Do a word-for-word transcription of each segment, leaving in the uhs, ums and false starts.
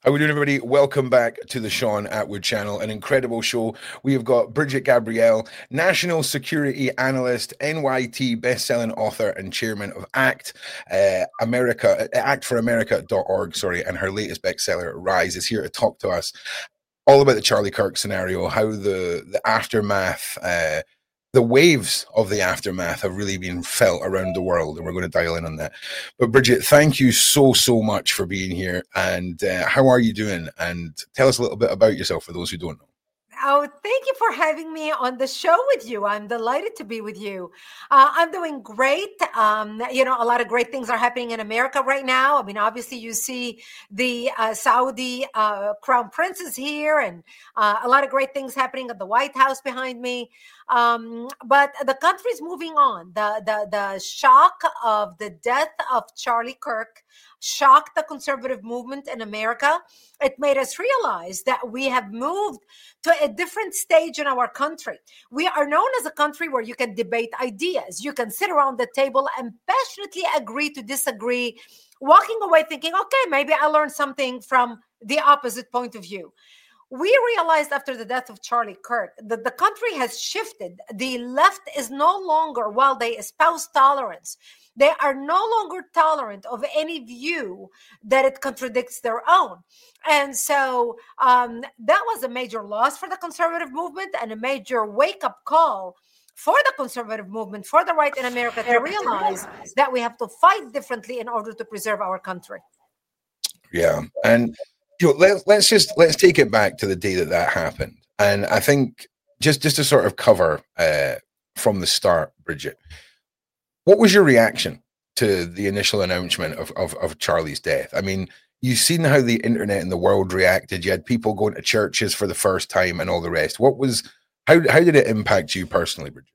How are we doing, everybody? Welcome back to the Sean Atwood channel. An incredible show. We have got Bridget Gabrielle, National Security Analyst, N Y T best-selling author and chairman of ACT, uh, America, act for america dot org, sorry, and her latest bestseller, Rise, is here to talk to us all about the Charlie Kirk scenario, how the, the aftermath, uh, the waves of the aftermath have really been felt around the world, and we're going to dial in on that. But Bridget, thank you so, so much for being here. And uh, how are you doing? And tell us a little bit about yourself for those who don't know. Oh, thank you for having me on the show with you. I'm delighted to be with you. Uh, I'm doing great. Um, you know, a lot of great things are happening in America right now. I mean, obviously, you see the uh, Saudi uh, crown prince is here, and uh, a lot of great things happening at the White House behind me. Um, but the country's moving on. The, the, the shock of the death of Charlie Kirk shocked the conservative movement in America. It made us realize that we have moved to a different stage in our country. We are known as a country where you can debate ideas. You can sit around the table and passionately agree to disagree, walking away thinking, okay, maybe I learned something from the opposite point of view. We realized after the death of Charlie Kirk that the country has shifted. The left is no longer, while they espouse tolerance, they are no longer tolerant of any view that it contradicts their own. And so um, that was a major loss for the conservative movement and a major wake-up call for the conservative movement, for the right in America, to realize that we have to fight differently in order to preserve our country. Yeah. And you know, let, let's just let's take it back to the day that that happened. And I think just, just to sort of cover uh, from the start, Bridget, what was your reaction to the initial announcement of, of, of Charlie's death? I mean, you've seen how the internet and the world reacted. You had people going to churches for the first time and all the rest. What was, how, how did it impact you personally, Bridget?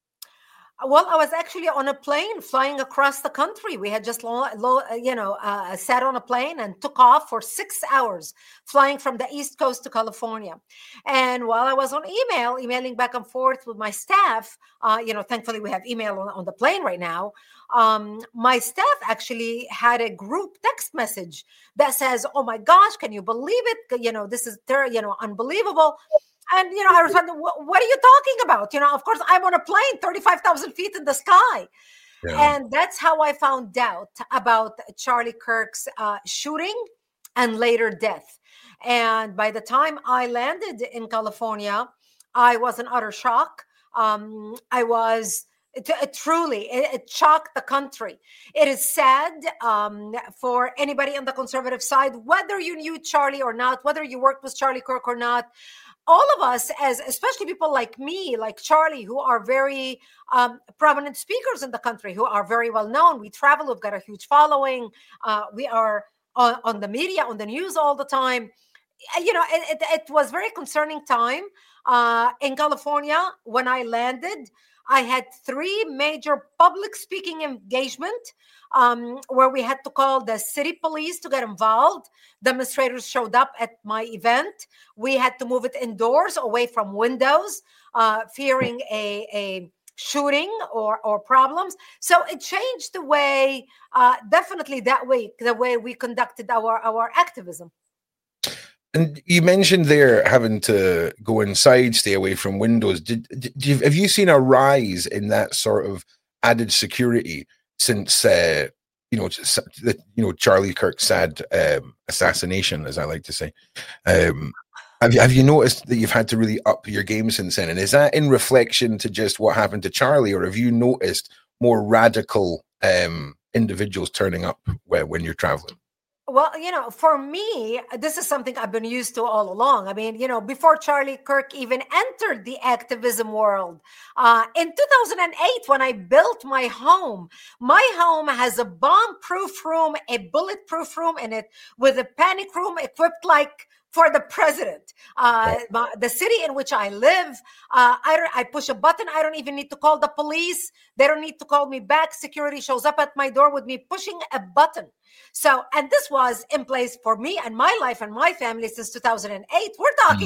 Well, I was actually on a plane flying across the country. We had just, lo- lo- you know, uh, sat on a plane and took off for six hours, flying from the East Coast to California. And while I was on email, emailing back and forth with my staff, uh, you know, thankfully we have email on, on the plane right now. Um, my staff actually had a group text message that says, "Oh my gosh, can you believe it? You know, this is, ter- you know, unbelievable." And, you know, I responded, what, what are you talking about? You know, of course, I'm on a plane thirty-five thousand feet in the sky. Yeah. And that's how I found out about Charlie Kirk's uh, shooting and later death. And by the time I landed in California, I was in utter shock. Um, I was... It, it truly, it, it shocked the country. It is sad um, for anybody on the conservative side, whether you knew Charlie or not, whether you worked with Charlie Kirk or not. All of us, as especially people like me, like Charlie, who are very um, prominent speakers in the country, who are very well known. We travel, we've got a huge following. Uh, we are on, on the media, on the news all the time. You know, it, it, it was very concerning time uh, in California when I landed. I had three major public speaking engagement um, where we had to call the city police to get involved. Demonstrators showed up at my event. We had to move it indoors, away from windows, uh, fearing a, a shooting or, or problems. So it changed the way, uh, definitely that way, the way we conducted our, our activism. And you mentioned there having to go inside, stay away from windows. Did, did you, have you seen a rise in that sort of added security since, uh, you know, the, you know, Charlie Kirk's sad um, assassination, as I like to say? Um, have you have you noticed that you've had to really up your game since then? And is that in reflection to just what happened to Charlie, or have you noticed more radical um, individuals turning up when, when you're traveling? Well, you know, for me, this is something I've been used to all along. I mean, you know, before Charlie Kirk even entered the activism world, uh, in two thousand eight, when I built my home, my home has a bomb-proof room, a bulletproof room in it, with a panic room equipped like for the president. Uh, my, the city in which I live, uh, I, don't, I push a button. I don't even need to call the police. They don't need to call me back. Security shows up at my door with me pushing a button. So, and this was in place for me and my life and my family since two thousand eight. We're talking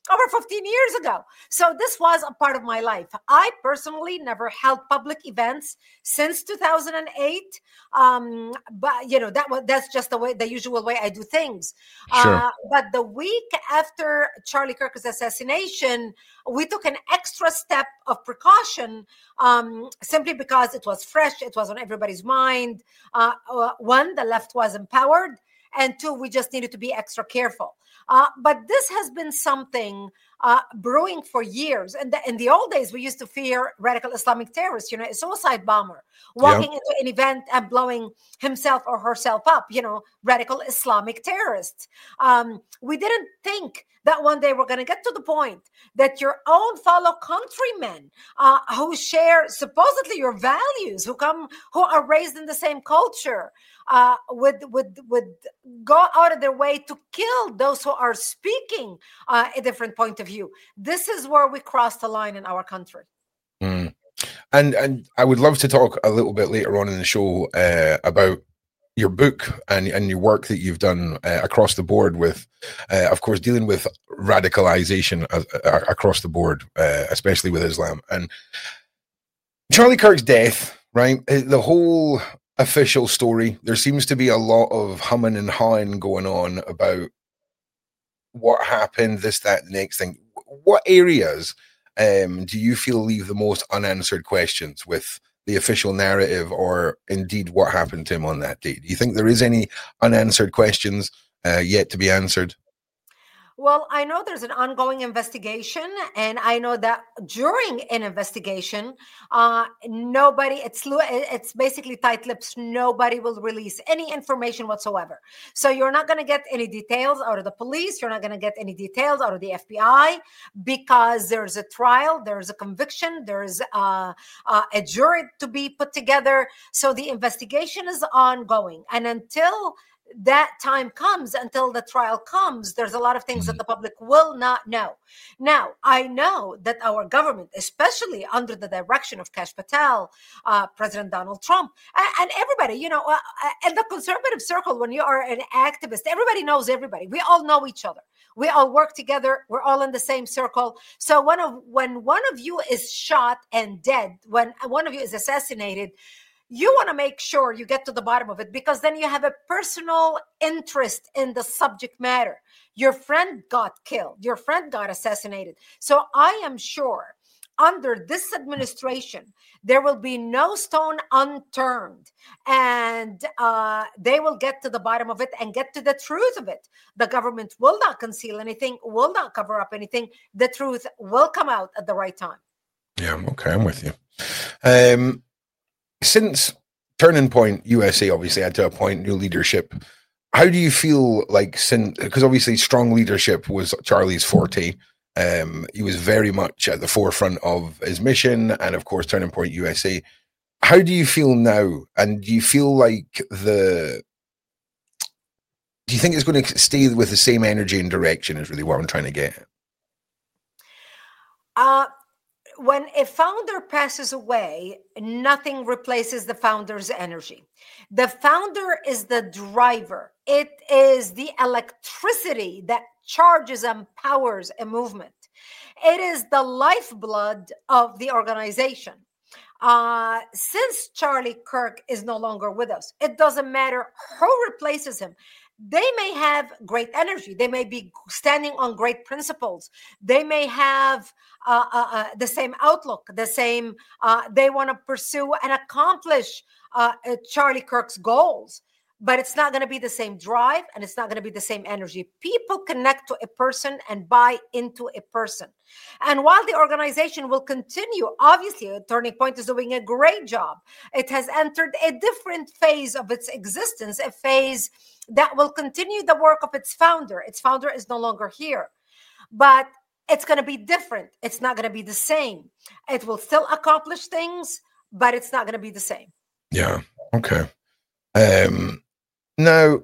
over fifteen years ago. So this was a part of my life. I personally never held public events since two thousand eight. Um, but you know, that was, that's just the way, the usual way I do things. Sure. Uh, but the week after Charlie Kirk's assassination, we took an extra step of precaution, um, simply because it was fresh. It was on everybody's mind. Uh, uh, one, the left was empowered. And two, we just needed to be extra careful. Uh, but this has been something uh, brewing for years. And in the old days, we used to fear radical Islamic terrorists, you know, a suicide bomber walking Yep. into an event and blowing himself or herself up, you know, radical Islamic terrorists. Um, we didn't think that one day we're going to get to the point that your own fellow countrymen uh, who share supposedly your values, who come, who are raised in the same culture, uh, would would would go out of their way to kill those who are speaking uh, a different point of view. This is where we cross the line in our country. Mm. And and I would love to talk a little bit later on in the show uh, about your book and, and your work that you've done uh, across the board with, uh, of course, dealing with radicalization uh, uh, across the board, uh, especially with Islam. And Charlie Kirk's death, right? The whole official story, there seems to be a lot of humming and hawing going on about what happened, this, that, the next thing. What areas um, do you feel leave the most unanswered questions with the official narrative, or indeed what happened to him on that day? Do you think there is any unanswered questions uh, yet to be answered? Well, I know there's an ongoing investigation, and I know that during an investigation, uh, nobody, it's it's basically tight lips. Nobody will release any information whatsoever. So you're not going to get any details out of the police. You're not going to get any details out of the F B I, because there's a trial, there's a conviction, there's uh, uh, a jury to be put together. So the investigation is ongoing. And until that time comes, until the trial comes, there's a lot of things that the public will not know. Now, I know that our government, especially under the direction of Kash Patel, uh, President Donald Trump, and, and everybody, you know, uh, in the conservative circle, when you are an activist, everybody knows everybody. We all know each other. We all work together. We're all in the same circle. So one of, when one of you is shot and dead, when one of you is assassinated, you want to make sure you get to the bottom of it, because then you have a personal interest in the subject matter. Your friend got killed. Your friend got assassinated. So I am sure under this administration, there will be no stone unturned, and uh, they will get to the bottom of it and get to the truth of it. The government will not conceal anything, will not cover up anything. The truth will come out at the right time. Yeah, okay, I'm with you. Um, Since Turning Point U S A obviously had to appoint new leadership, how do you feel like, since, because obviously strong leadership was Charlie's forte, um, he was very much at the forefront of his mission, and of course Turning Point U S A. How do you feel now? And do you feel like the, do you think it's going to stay with the same energy and direction is really what I'm trying to get at? Uh, When a founder passes away, nothing replaces the founder's energy. The founder is the driver. It is the electricity that charges and powers a movement. It is the lifeblood of the organization. Uh, since Charlie Kirk is no longer with us, it doesn't matter who replaces him. They may have great energy. They may be standing on great principles. They may have uh, uh, uh, the same outlook, the same, uh, they want to pursue and accomplish uh, uh, Charlie Kirk's goals. But it's not going to be the same drive, and it's not going to be the same energy. People connect to a person and buy into a person. And while the organization will continue, obviously, Turning Point is doing a great job. It has entered a different phase of its existence, a phase that will continue the work of its founder. Its founder is no longer here, but it's going to be different. It's not going to be the same. It will still accomplish things, but it's not going to be the same. Yeah. Okay. Um, now,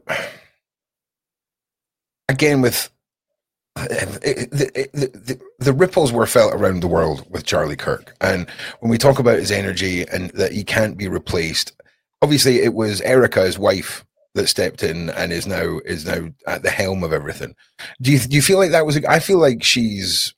again, with uh, the, the, the, the ripples were felt around the world with Charlie Kirk. And when we talk about his energy and that he can't be replaced, obviously it was Erica, his wife, that stepped in and is now is now at the helm of everything. Do you do you feel like that was? A, I feel like she's.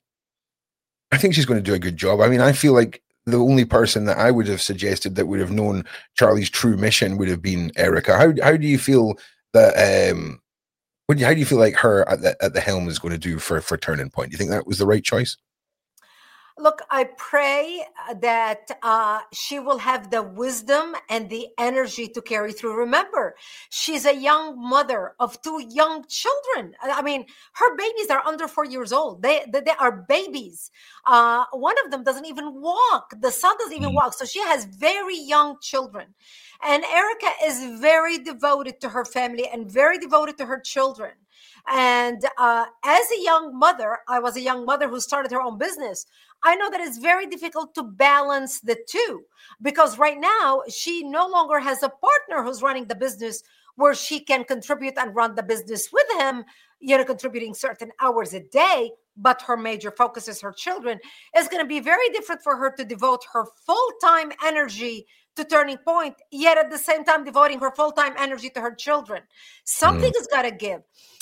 I think she's going to do a good job. I mean, I feel like the only person that I would have suggested that would have known Charlie's true mission would have been Erica. How how do you feel that? Um, what do you, how do you feel like her at the at the helm is going to do for for Turning Point? Do you think that was the right choice? Look, I pray that uh, she will have the wisdom and the energy to carry through. Remember, she's a young mother of two young children. I mean, her babies are under four years old. They they, they are babies. Uh, one of them doesn't even walk. The son doesn't even walk. So she has very young children. And Erica is very devoted to her family and very devoted to her children. And uh, as a young mother, I was a young mother who started her own business. I know that it's very difficult to balance the two because right now she no longer has a partner who's running the business where she can contribute and run the business with him, you know, contributing certain hours a day, but her major focus is her children. It's going to be very different for her to devote her full-time energy to Turning Point, yet at the same time devoting her full-time energy to her children. Something mm. has got to give.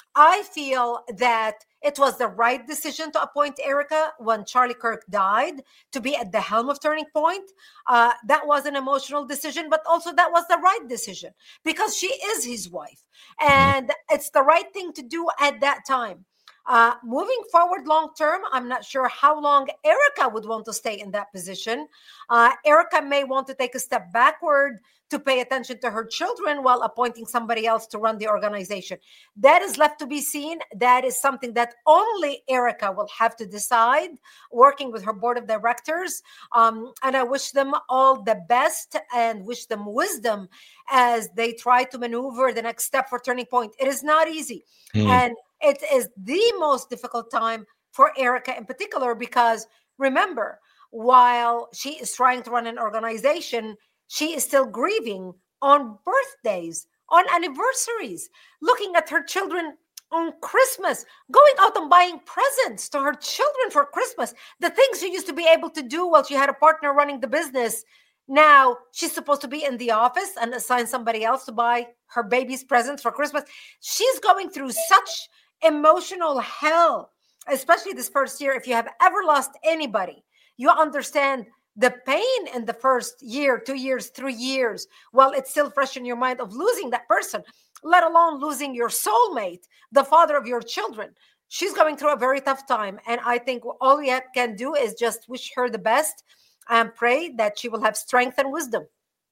I feel that it was the right decision to appoint Erica when Charlie Kirk died to be at the helm of Turning Point. Uh, that was an emotional decision, but also that was the right decision because she is his wife. And it's the right thing to do at that time. Uh, moving forward long term, I'm not sure how long Erica would want to stay in that position. Uh, Erica may want to take a step backward to pay attention to her children while appointing somebody else to run the organization. That is left to be seen. That is something that only Erica will have to decide, working with her board of directors. Um, and I wish them all the best and wish them wisdom as they try to maneuver the next step for Turning Point. It is not easy. Mm. And it is the most difficult time for Erica in particular, because remember, while she is trying to run an organization, she is still grieving on birthdays, on anniversaries, looking at her children on Christmas, going out and buying presents to her children for Christmas. The things she used to be able to do while she had a partner running the business. Now she's supposed to be in the office and assign somebody else to buy her baby's presents for Christmas. She's going through such emotional hell, especially this first year. If you have ever lost anybody, you understand the pain in the first year, two years, three years, while it's still fresh in your mind of losing that person, let alone losing your soulmate, the father of your children. She's going through a very tough time. And I think all we can do is just wish her the best and pray that she will have strength and wisdom.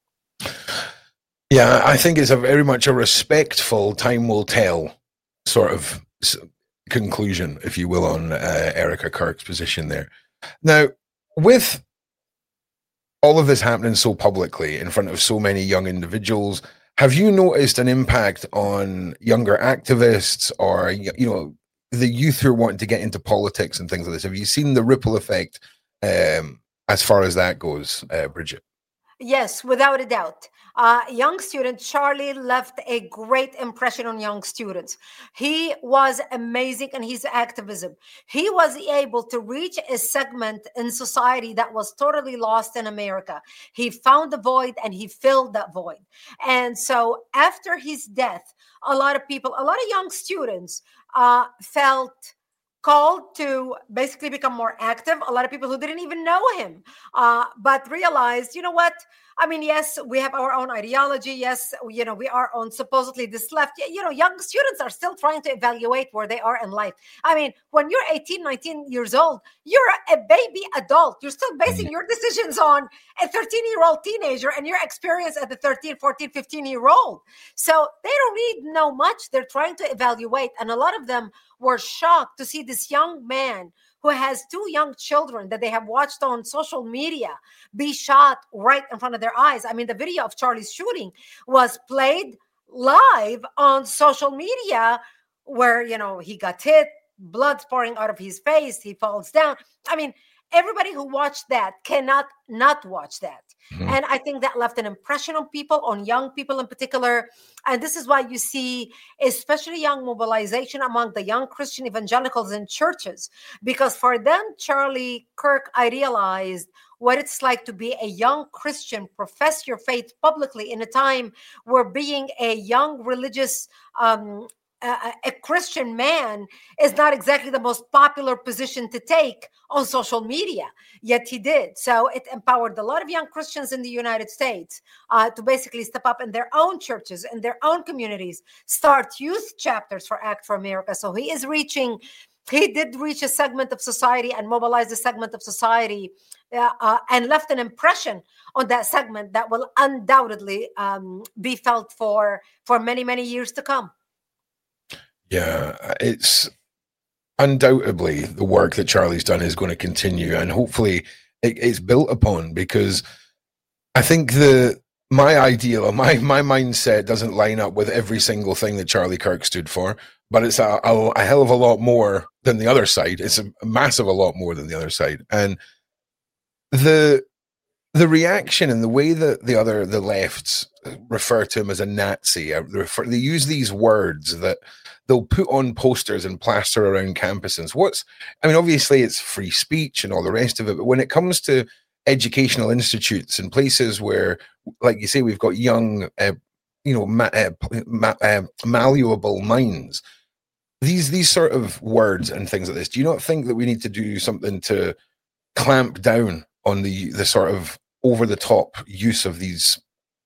Yeah, I think it's a very much a respectful time will tell sort of conclusion, if you will, on uh, Erica Kirk's position there. Now, with all of this happening so publicly in front of so many young individuals, have you noticed an impact on younger activists or, you know, the youth who are wanting to get into politics and things like this? Have you seen the ripple effect um, as far as that goes, uh, Bridget? Yes, without a doubt. Uh, young student Charlie left a great impression on young students. He was amazing in his activism. He was able to reach a segment in society that was totally lost in America. He found the void and he filled that void. And so after his death, a lot of people, a lot of young students uh, felt called to basically become more active. A lot of people who didn't even know him, uh, but realized, you know what? I mean, yes, we have our own ideology. Yes, you know, we are on supposedly this left. You know, young students are still trying to evaluate where they are in life. I mean, when you're eighteen, nineteen years old, you're a baby adult. You're still basing your decisions on a thirteen-year-old teenager and your experience as a thirteen, fourteen, fifteen-year-old. So they don't need know much. They're trying to evaluate. And a lot of them were shocked to see this young man who has two young children that they have watched on social media be shot right in front of their eyes. I mean, the video of Charlie's shooting was played live on social media where, you know, he got hit, blood pouring out of his face, he falls down. I mean, everybody who watched that cannot not watch that. Mm-hmm. And I think that left an impression on people, on young people in particular. And this is why you see especially young mobilization among the young Christian evangelicals in churches, because for them, Charlie Kirk idealized what it's like to be a young Christian, profess your faith publicly in a time where being a young religious um, a, a Christian man is not exactly the most popular position to take on social media, yet he did. So it empowered a lot of young Christians in the United States uh, to basically step up in their own churches, in their own communities, start youth chapters for Act for America. So he is reaching, he did reach a segment of society and mobilize a segment of society uh, uh, and left an impression on that segment that will undoubtedly um, be felt for, for many, many years to come. Yeah, it's undoubtedly the work that Charlie's done is going to continue, and hopefully it, it's built upon, because I think the my ideal or my my mindset doesn't line up with every single thing that Charlie Kirk stood for, but it's a, a, a hell of a lot more than the other side. It's a, a massive a lot more than the other side, and the the reaction and the way that the other the lefts refer to him as a Nazi, uh, refer, they use these words that they'll put on posters and plaster around campuses. What's, I mean, obviously it's free speech and all the rest of it, but when it comes to educational institutes and places where, like you say, we've got young, uh, you know, ma- uh, ma- uh, malleable minds, these these sort of words and things like this, do you not think that we need to do something to clamp down on the the sort of over the top use of these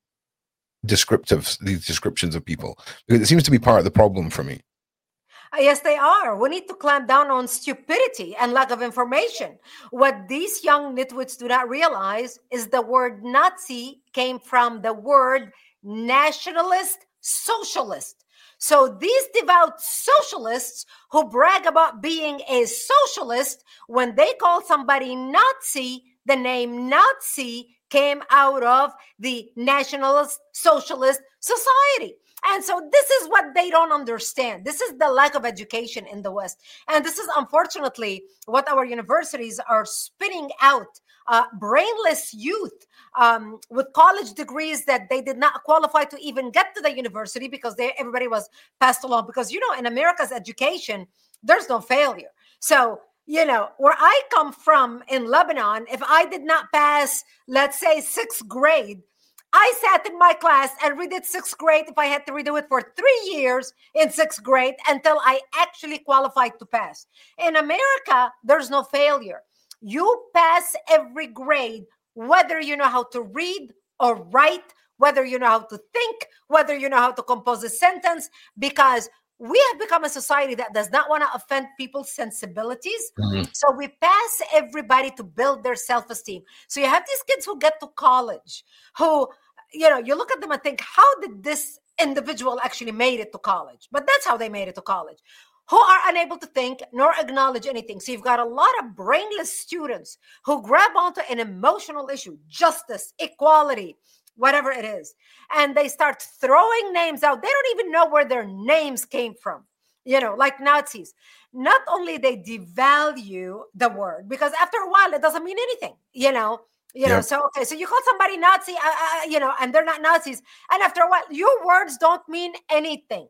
descriptives, these descriptions of people? Because it seems to be part of the problem for me. Yes, they are. We need to clamp down on stupidity and lack of information. What these young nitwits do not realize is the word Nazi came from the word nationalist socialist. So these devout socialists who brag about being a socialist, when they call somebody Nazi, the name Nazi came out of the Nationalist Socialist Society. And so this is what they don't understand. This is the lack of education in the West. And this is unfortunately what our universities are spitting out, uh, brainless youth um, with college degrees that they did not qualify to even get to the university because they, everybody was passed along. Because, you know, in America's education, there's no failure. So, you know, where I come from in Lebanon, if I did not pass, let's say, sixth grade, I sat in my class and redid sixth grade if I had to redo it for three years in sixth grade until I actually qualified to pass. In America, there's no failure. You pass every grade, whether you know how to read or write, whether you know how to think, whether you know how to compose a sentence, because we have become a society that does not want to offend people's sensibilities. Mm-hmm. So we pass everybody to build their self-esteem. So you have these kids who get to college, who, you know, you look at them and think, how did this individual actually made it to college? But that's how they made it to college, who are unable to think nor acknowledge anything. So you've got a lot of brainless students who grab onto an emotional issue, justice, equality, whatever it is, and they start throwing names out. They don't even know where their names came from, you know, like Nazis. Not only they devalue the word, because after a while it doesn't mean anything, you know. You know, yeah. so, okay, so you call somebody Nazi, uh, uh, you know, and they're not Nazis. And after a while, your words don't mean anything.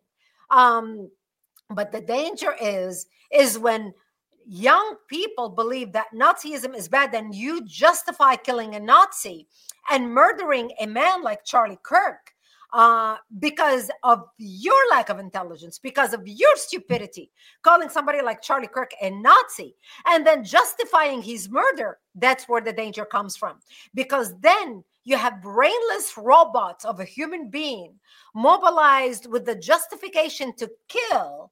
Um, but the danger is, is when young people believe that Nazism is bad, then you justify killing a Nazi and murdering a man like Charlie Kirk uh, because of your lack of intelligence, because of your stupidity, calling somebody like Charlie Kirk a Nazi, and then justifying his murder. That's where the danger comes from. Because then you have brainless robots of a human being mobilized with the justification to kill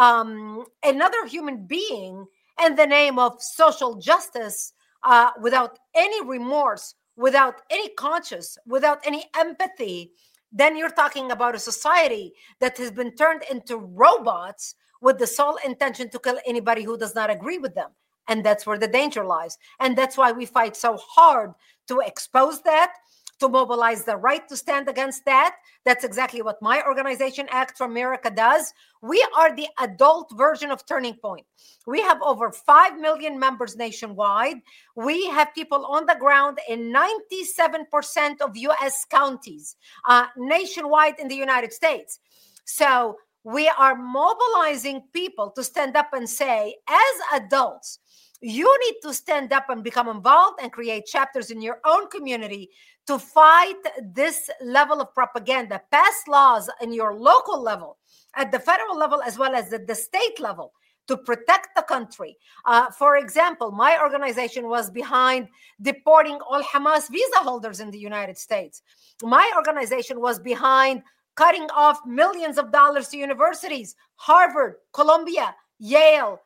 um, another human being in the name of social justice uh, without any remorse, without any conscience, without any empathy. Then you're talking about a society that has been turned into robots with the sole intention to kill anybody who does not agree with them. And that's where the danger lies. And that's why we fight so hard to expose that, to mobilize the right to stand against that. That's exactly what my organization, Act for America, does. We are the adult version of Turning Point. We have over five million members nationwide. We have people on the ground in ninety-seven percent of U S counties uh, nationwide in the United States. So we are mobilizing people to stand up and say, as adults, You need to stand up and become involved and create chapters in your own community to fight this level of propaganda. Pass laws in your local level, at the federal level, as well as at the state level, to protect the country. Uh, for example, my organization was behind deporting all Hamas visa holders in the United States. My organization was behind cutting off millions of dollars to universities, Harvard, Columbia, Yale,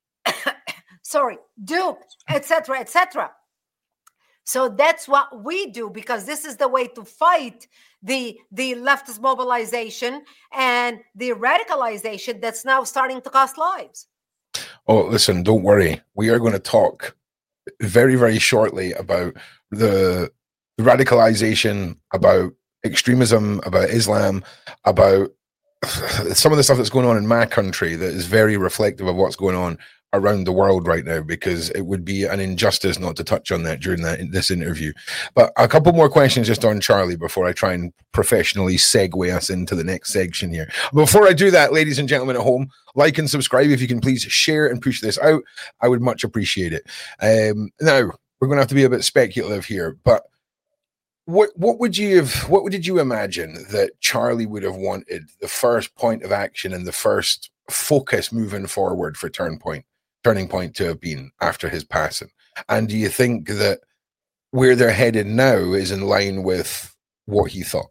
sorry, Duke, et cetera, et cetera. So that's what we do, because this is the way to fight the, the leftist mobilization and the radicalization that's now starting to cost lives. Oh, listen, don't worry. We are going to talk very, very shortly about the radicalization, about extremism, about Islam, about some of the stuff that's going on in my country that is very reflective of what's going on around the world right now, because it would be an injustice not to touch on that during that, this interview. But a couple more questions just on Charlie before I try and professionally segue us into the next section here. Before I do that, ladies and gentlemen at home, like and subscribe. If you can please share and push this out, I would much appreciate it. Um, now, we're going to have to be a bit speculative here, but What what would you have? What did you imagine that Charlie would have wanted the first point of action and the first focus moving forward for Turn Point, Turning Point to have been after his passing? And do you think that where they're headed now is in line with what he thought?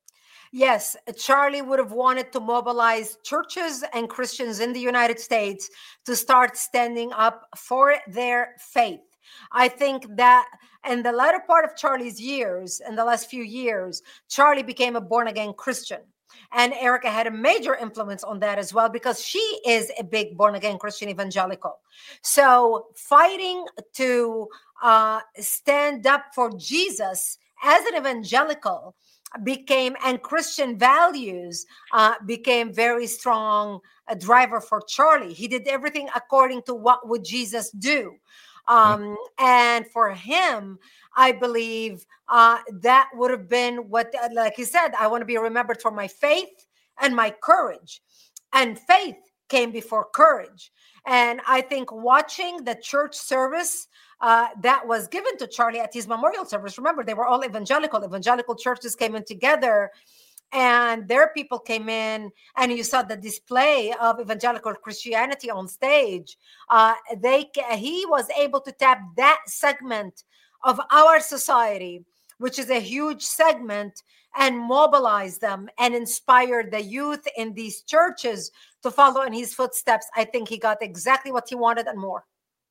Yes, Charlie would have wanted to mobilize churches and Christians in the United States to start standing up for their faith. I think that in the latter part of Charlie's years, in the last few years, Charlie became a born-again Christian. And Erica had a major influence on that as well, because she is a big born-again Christian evangelical. So fighting to uh, stand up for Jesus as an evangelical became, and Christian values uh, became very strong a driver for Charlie. He did everything according to what would Jesus do. Um, and for him, I believe uh, that would have been what, like he said, I want to be remembered for my faith and my courage. And faith came before courage. And I think watching the church service uh, that was given to Charlie at his memorial service, remember, they were all evangelical. Evangelical churches came in together, and their people came in, and you saw the display of evangelical Christianity on stage. Uh, they he was able to tap that segment of our society, which is a huge segment, and mobilize them and inspire the youth in these churches to follow in his footsteps. I think he got exactly what he wanted and more.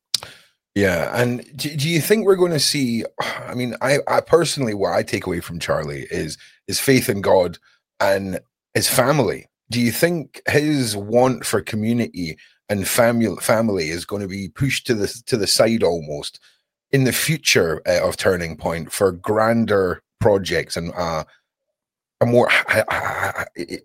Yeah. And do, do you think we're going to see, I mean, I, I personally, what I take away from Charlie is his faith in God and his family. Do you think his want for community and family family is going to be pushed to the, to the side almost in the future uh, of Turning Point for grander projects and uh, a more, uh, uh,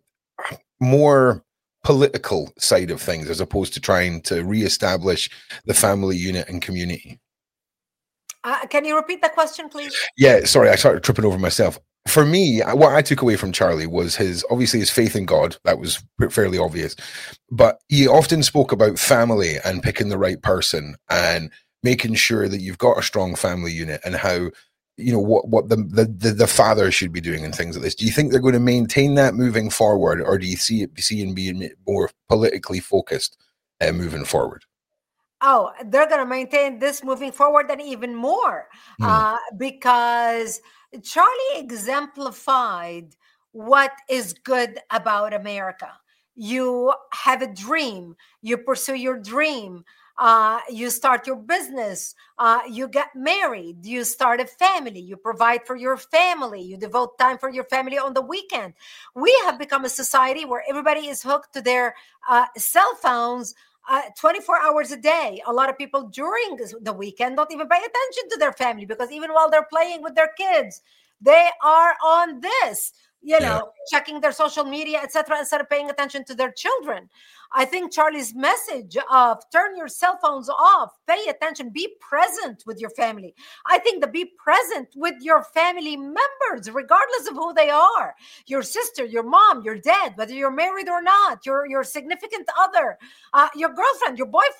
more political side of things, as opposed to trying to reestablish the family unit and community? Uh, can you repeat the question, please? Yeah, sorry, I started tripping over myself. For me, what I took away from Charlie was his, obviously his faith in God. That was fairly obvious, but he often spoke about family and picking the right person and making sure that you've got a strong family unit, and how, you know, what, what the, the, the father should be doing and things like this. Do you think they're going to maintain that moving forward, or do you see it seeing being more politically focused uh, moving forward? Oh, they're going to maintain this moving forward and even more, mm. uh, because Charlie exemplified what is good about America. You have a dream, you pursue your dream, uh, you start your business, uh, you get married, you start a family, you provide for your family, you devote time for your family on the weekend. We have become a society where everybody is hooked to their uh, cell phones Uh, twenty-four hours a day. A lot of people during the weekend don't even pay attention to their family, because even while they're playing with their kids, they are on this, you know, yeah. checking their social media, et cetera, instead of paying attention to their children. I think Charlie's message of turn your cell phones off, pay attention, be present with your family. I think the be present with your family members, regardless of who they are, your sister, your mom, your dad, whether you're married or not, your, your significant other, uh, your girlfriend, your boyfriend,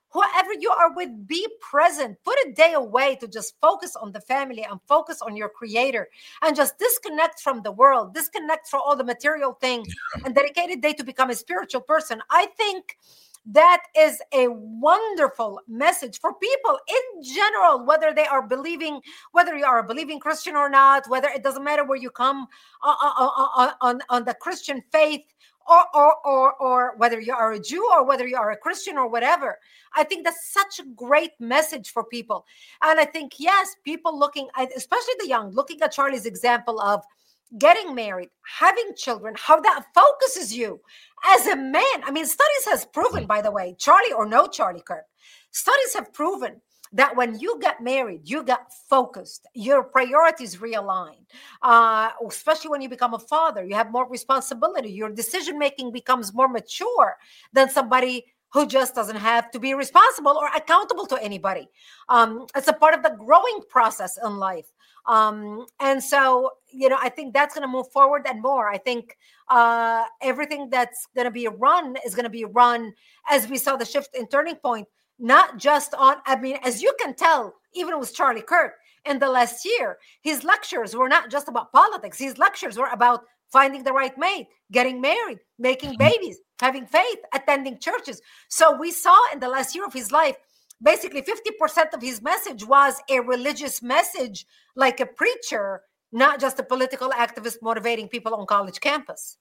whoever you are with, be present. Put a day away to just focus on the family and focus on your creator and just disconnect from the world, disconnect from all the material things, and dedicate a day to become a spiritual person. I think that is a wonderful message for people in general, whether they are believing, whether you are a believing Christian or not, whether it doesn't matter where you come on, on, on, on the Christian faith, or, or, or, or whether you are a Jew or whether you are a Christian or whatever. I think that's such a great message for people. And I think, yes, people looking at, especially the young, looking at Charlie's example of getting married, having children, how that focuses you as a man. I mean, studies has proven, by the way, Charlie or no Charlie Kirk, studies have proven that when you get married, you get focused, your priorities realign, uh, especially when you become a father, you have more responsibility, your decision-making becomes more mature than somebody who just doesn't have to be responsible or accountable to anybody. Um, it's a part of the growing process in life. Um, and so, you know, I think that's going to move forward and more. I think uh, everything that's going to be run is going to be run as we saw the shift in Turning Point, not just on, I mean, as you can tell, even with Charlie Kirk in the last year, his lectures were not just about politics. His lectures were about finding the right mate, getting married, making babies, having faith, attending churches. So we saw in the last year of his life, basically fifty percent of his message was a religious message, like a preacher, not just a political activist motivating people on college campus.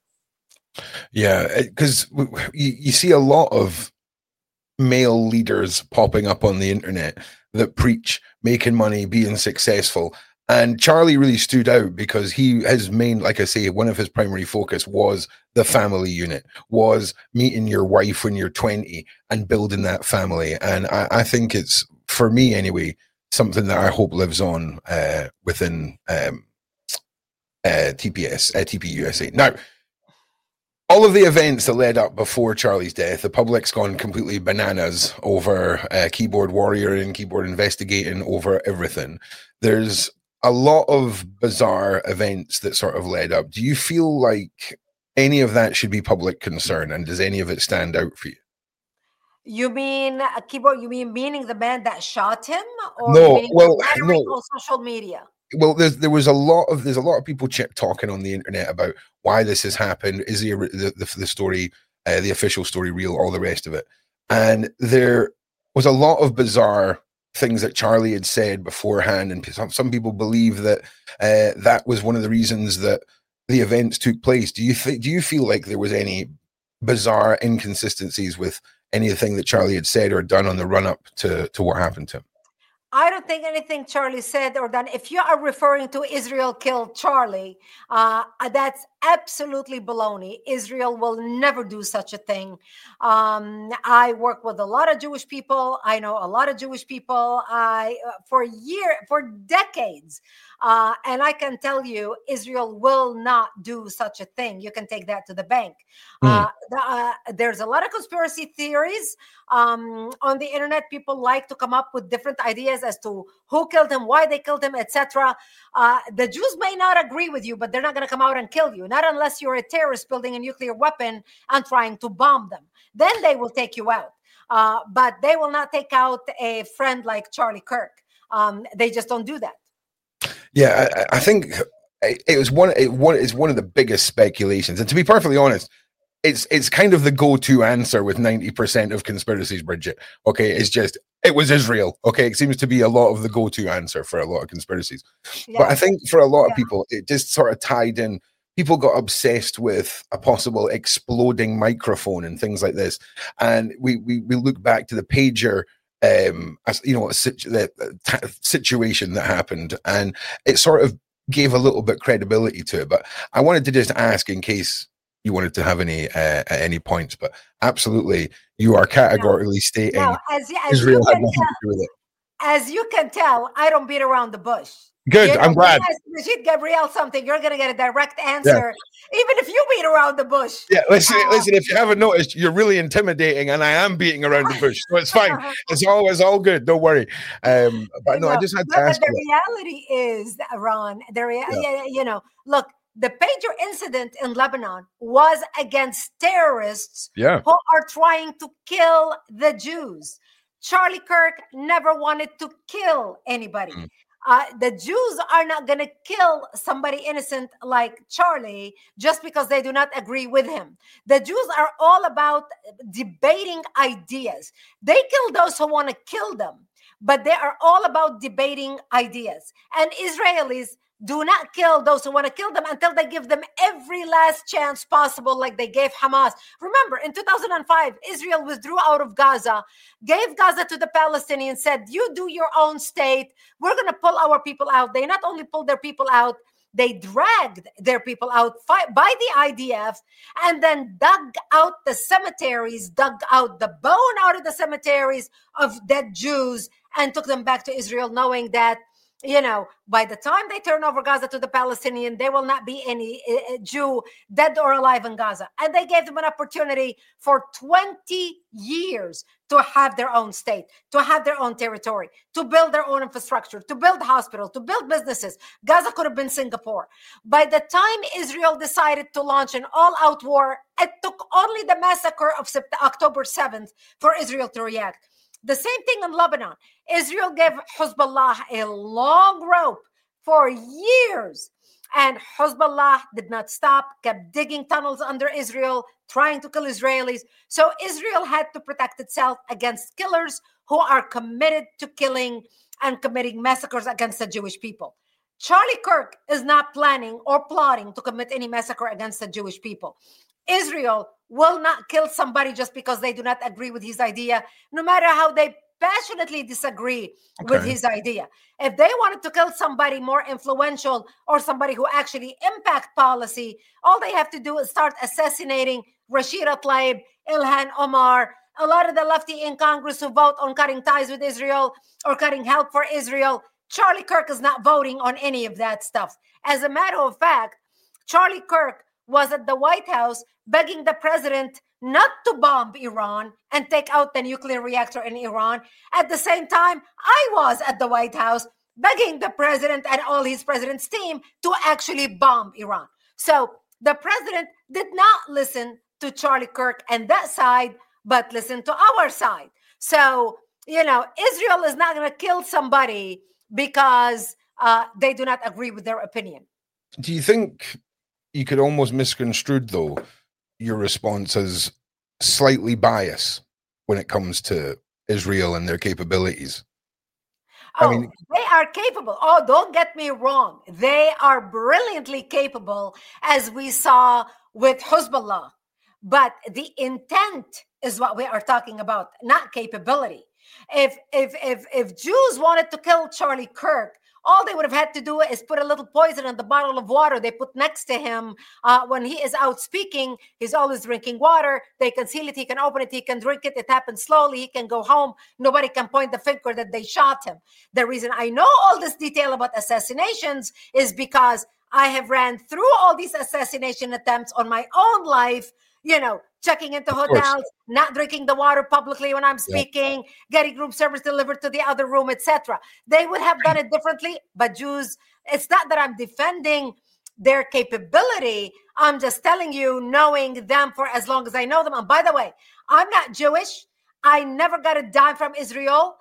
Yeah, because you, you see a lot of male leaders popping up on the internet that preach making money, being successful. And Charlie really stood out because he, his main, like I say, one of his primary focus was the family unit, was meeting your wife when you're twenty and building that family. And I, I think it's, for me anyway, something that I hope lives on uh, within um, uh, T P S, uh, T P U S A. Now, all of the events that led up before Charlie's death, the public's gone completely bananas over uh, keyboard warrior and keyboard investigating over everything. There's a lot of bizarre events that sort of led up. Do you feel like any of that should be public concern, and does any of it stand out for you? You mean a keyboard? You mean meaning the man that shot him, or no, you mean well, no. on social media? Well, there's there was a lot of there's a lot of people ch- talking on the internet about why this has happened. Is the the, the, the story, uh, the official story, real? All the rest of it, and there was a lot of bizarre things that Charlie had said beforehand, and some, some people believe that uh, that was one of the reasons that the events took place. Do you think? Do you feel like there was any bizarre inconsistencies with anything that Charlie had said or done on the run up to to what happened to him? I don't think anything Charlie said or done. If you are referring to Israel killed Charlie, uh, that's absolutely baloney. Israel will never do such a thing. Um, I work with a lot of Jewish people. I know a lot of Jewish people. I uh, for year, for decades, uh, and I can tell you, Israel will not do such a thing. You can take that to the bank. Mm. Uh, the, uh, there's a lot of conspiracy theories um, on the internet. People like to come up with different ideas as to who killed him, why they killed him, et cetera. Uh, the Jews may not agree with you, but they're not going to come out and kill you. Not unless you're a terrorist building a nuclear weapon and trying to bomb them. Then they will take you out. Uh, but they will not take out a friend like Charlie Kirk. Um, they just don't do that. Yeah, I, I think it was one. It one is one of the biggest speculations, and to be perfectly honest, it's it's kind of the go-to answer with ninety percent of conspiracies, Bridget. Okay, it's just it was Israel. Okay, it seems to be a lot of the go-to answer for a lot of conspiracies. Yeah. But I think for a lot of yeah. people, it just sort of tied in. People got obsessed with a possible exploding microphone and things like this, and we we we look back to the pager. Um, as you know, a situ- the t- situation that happened, and it sort of gave a little bit credibility to it. But I wanted to just ask, in case you wanted to have any uh, any points, but absolutely, you are categorically no, stating no, as, as Israel had nothing tell, to do with it. As you can tell, I don't beat around the bush. Good, you know, I'm glad. Ask Brigitte Gabriel something, you're going to get a direct answer, yeah. even if you beat around the bush. Yeah, listen, uh, listen. If you haven't noticed, you're really intimidating, and I am beating around the bush, so it's fine. It's all, it's all good. Don't worry. Um, but no, no, I just had to ask. But the reality is, Ron, the rea- yeah. you know, look, the pager incident in Lebanon was against terrorists yeah. who are trying to kill the Jews. Charlie Kirk never wanted to kill anybody. Mm. Uh, the Jews are not going to kill somebody innocent like Charlie just because they do not agree with him. The Jews are all about debating ideas. They kill those who want to kill them, but they are all about debating ideas. And Israelis do not kill those who want to kill them until they give them every last chance possible, like they gave Hamas. Remember, in two thousand five, Israel withdrew out of Gaza, gave Gaza to the Palestinians, said, you do your own state. We're going to pull our people out. They not only pulled their people out, they dragged their people out by the I D F and then dug out the cemeteries, dug out the bone out of the cemeteries of dead Jews and took them back to Israel, knowing that, you know, by the time they turn over Gaza to the Palestinian, there will not be any uh, Jew dead or alive in Gaza. And they gave them an opportunity for twenty years to have their own state, to have their own territory, to build their own infrastructure, to build hospitals, to build businesses. Gaza could have been Singapore. By the time Israel decided to launch an all-out war, it took only the massacre of October seventh for Israel to react. The same thing in Lebanon. Israel gave Hezbollah a long rope for years, and Hezbollah did not stop, kept digging tunnels under Israel, trying to kill Israelis. So Israel had to protect itself against killers who are committed to killing and committing massacres against the Jewish people. Charlie Kirk is not planning or plotting to commit any massacre against the Jewish people. Israel will not kill somebody just because they do not agree with his idea, no matter how they passionately disagree okay. with his idea. If they wanted to kill somebody more influential or somebody who actually impact policy, all they have to do is start assassinating Rashida Tlaib, Ilhan Omar, a lot of the lefty in Congress who vote on cutting ties with Israel or cutting help for Israel. Charlie Kirk is not voting on any of that stuff. As a matter of fact, Charlie Kirk was at the White House begging the president not to bomb Iran and take out the nuclear reactor in Iran. At the same time, I was at the White House begging the president and all his president's team to actually bomb Iran. So the president did not listen to Charlie Kirk and that side, but listen to our side. So, you know, Israel is not going to kill somebody because uh, they do not agree with their opinion. Do you think you could almost misconstrue, though, your response as slightly biased when it comes to Israel and their capabilities? Oh, I mean, they are capable. Oh, don't get me wrong. They are brilliantly capable, as we saw with Hezbollah. But the intent is what we are talking about, not capability. If if if if Jews wanted to kill Charlie Kirk, all they would have had to do is put a little poison in the bottle of water they put next to him uh, when he is out speaking. He's always drinking water. They can seal it. He can open it. He can drink it. It happens slowly. He can go home. Nobody can point the finger that they shot him. The reason I know all this detail about assassinations is because I have ran through all these assassination attempts on my own life, you know, checking into hotels, not drinking the water publicly when I'm speaking, yeah. getting room service delivered to the other room, et cetera. They would have done it differently, but Jews, it's not that I'm defending their capability. I'm just telling you, knowing them for as long as I know them. And by the way, I'm not Jewish. I never got a dime from Israel.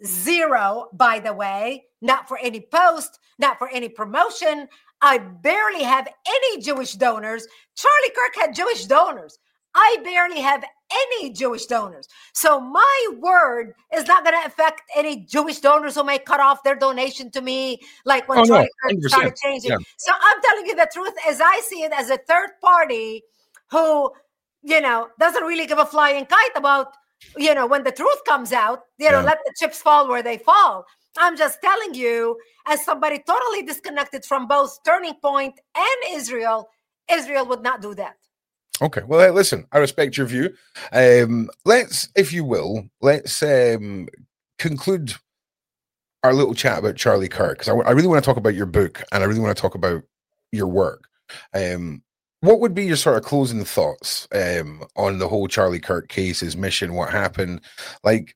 Zero, by the way, not for any post, not for any promotion. I barely have any Jewish donors. Charlie Kirk had Jewish donors. I barely have any Jewish donors. So my word is not going to affect any Jewish donors who may cut off their donation to me, like when oh, Charlie no, Kirk started changing. Yeah. So I'm telling you the truth as I see it, as a third party who, you know, doesn't really give a flying kite about, you know, when the truth comes out, you know, yeah. let the chips fall where they fall. I'm just telling you, as somebody totally disconnected from both Turning Point and Israel, Israel would not do that. Okay, well, hey, listen, I respect your view. Um, let's, if you will, let's um, conclude our little chat about Charlie Kirk, because I, I really want to talk about your book and I really want to talk about your work. Um, what would be your sort of closing thoughts um, on the whole Charlie Kirk case, his mission, what happened? Like,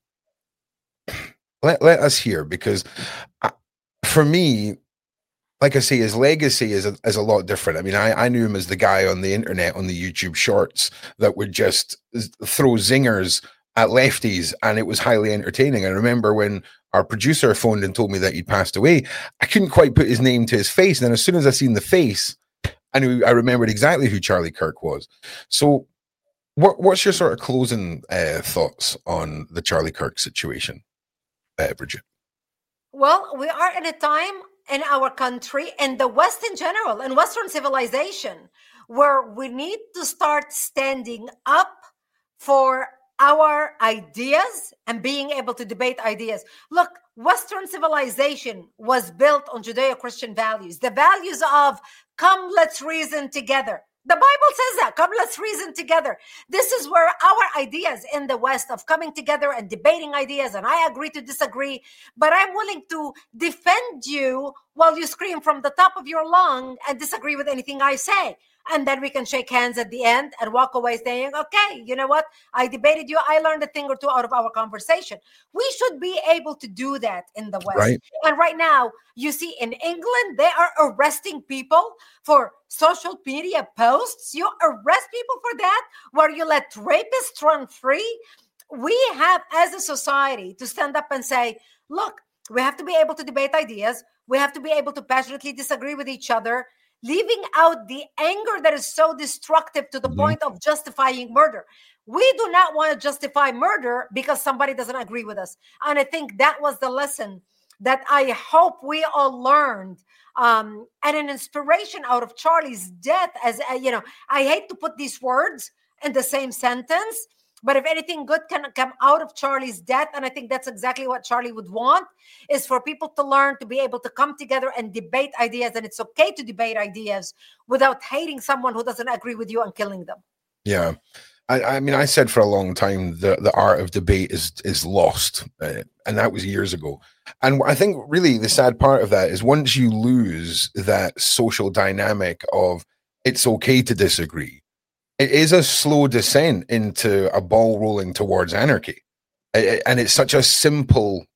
let, let us hear, because I, for me, like I say, his legacy is a, is a lot different. I mean, I, I knew him as the guy on the internet, on the YouTube shorts, that would just throw zingers at Lefties, and it was highly entertaining. I remember when our producer phoned and told me that he'd passed away, I couldn't quite put his name to his face. And then as soon as I seen the face, I knew I remembered exactly who Charlie Kirk was. So what, what's your sort of closing uh, thoughts on the Charlie Kirk situation, uh, Bridget? Well, we are in a time in our country, and the West in general, and Western civilization, where we need to start standing up for our ideas and being able to debate ideas. Look, Western civilization was built on Judeo-Christian values, the values of come, let's reason together. The Bible says that, come, let's reason together. This is where our ideas in the West of coming together and debating ideas, and I agree to disagree, but I'm willing to defend you while you scream from the top of your lung and disagree with anything I say. And then we can shake hands at the end and walk away saying, okay, you know what? I debated you. I learned a thing or two out of our conversation. We should be able to do that in the West. Right. And right now, you see in England, they are arresting people for social media posts. You arrest people for that, where you let rapists run free. We have, as a society, to stand up and say, look, we have to be able to debate ideas. We have to be able to passionately disagree with each other, leaving out the anger that is so destructive to the mm-hmm. point of justifying murder. We do not want to justify murder because somebody doesn't agree with us. And I think that was the lesson that I hope we all learned. Um, and an inspiration out of Charlie's death, as uh, you know, I hate to put these words in the same sentence, but if anything good can come out of Charlie's death, and I think that's exactly what Charlie would want, is for people to learn to be able to come together and debate ideas. And it's okay to debate ideas without hating someone who doesn't agree with you and killing them. Yeah. I, I mean, I said for a long time the, the art of debate is is lost, uh, and that was years ago. And I think really the sad part of that is once you lose that social dynamic of it's okay to disagree, it is a slow descent into a ball rolling towards anarchy. And it's such a simple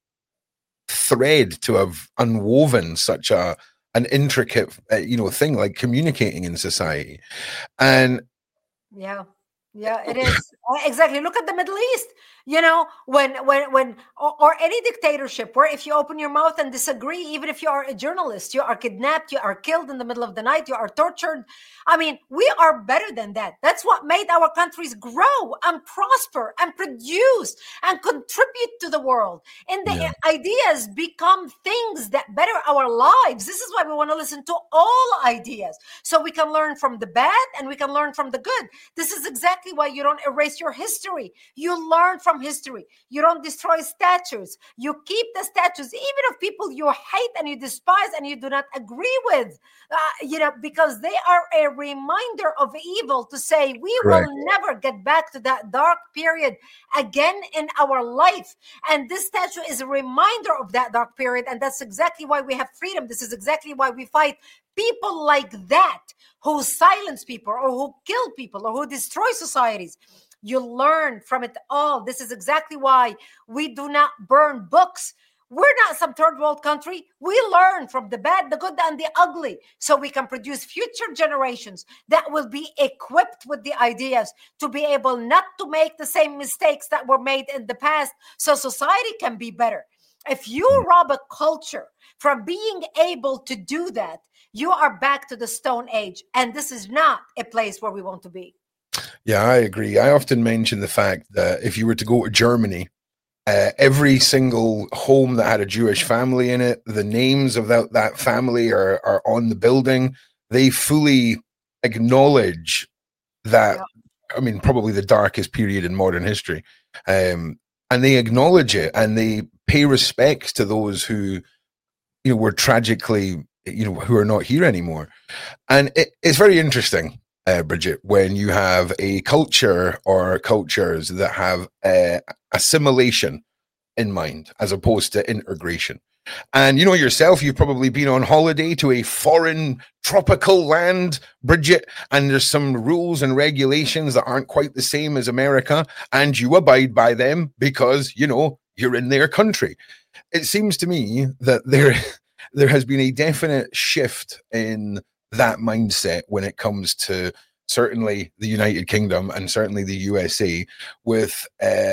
thread to have unwoven such a an intricate, uh, you know, thing like communicating in society. And yeah. Yeah, it is. Exactly. Look at the Middle East, you know, when, when, when, or, or any dictatorship where if you open your mouth and disagree, even if you are a journalist, you are kidnapped, you are killed in the middle of the night, you are tortured. I mean, we are better than that. That's what made our countries grow and prosper and produce and contribute to the world. And the yeah. ideas become things that better our lives. This is why we want to listen to all ideas, so we can learn from the bad and we can learn from the good. This is exactly why you don't erase your history. You learn from history. You don't destroy statues. You keep the statues, even of people you hate and you despise and you do not agree with, uh, you know, because they are a reminder of evil, to say we Correct. will never get back to that dark period again in our life. And this statue is a reminder of that dark period. And that's exactly why we have freedom. This is exactly why we fight people like that, who silence people or who kill people or who destroy societies. You learn from it all. This is exactly why we do not burn books. We're not some third world country. We learn from the bad, the good, and the ugly, so we can produce future generations that will be equipped with the ideas to be able not to make the same mistakes that were made in the past, so society can be better. If you rob a culture from being able to do that, you are back to the Stone Age. And this is not a place where we want to be. Yeah, I agree. I often mention the fact that if you were to go to Germany, uh, every single home that had a Jewish family in it, the names of that, that family are, are on the building. They fully acknowledge that, yeah. I mean, probably the darkest period in modern history. Um, and they acknowledge it and they pay respect to those who, you know, were tragically, you know, who are not here anymore. And it, it's very interesting, uh, Bridget, when you have a culture or cultures that have uh, assimilation in mind as opposed to integration. And you know yourself, you've probably been on holiday to a foreign tropical land, Bridget, and there's some rules and regulations that aren't quite the same as America, and you abide by them because, you know, you're in their country. It seems to me that there there has been a definite shift in that mindset when it comes to certainly the United Kingdom and certainly the U S A, with uh,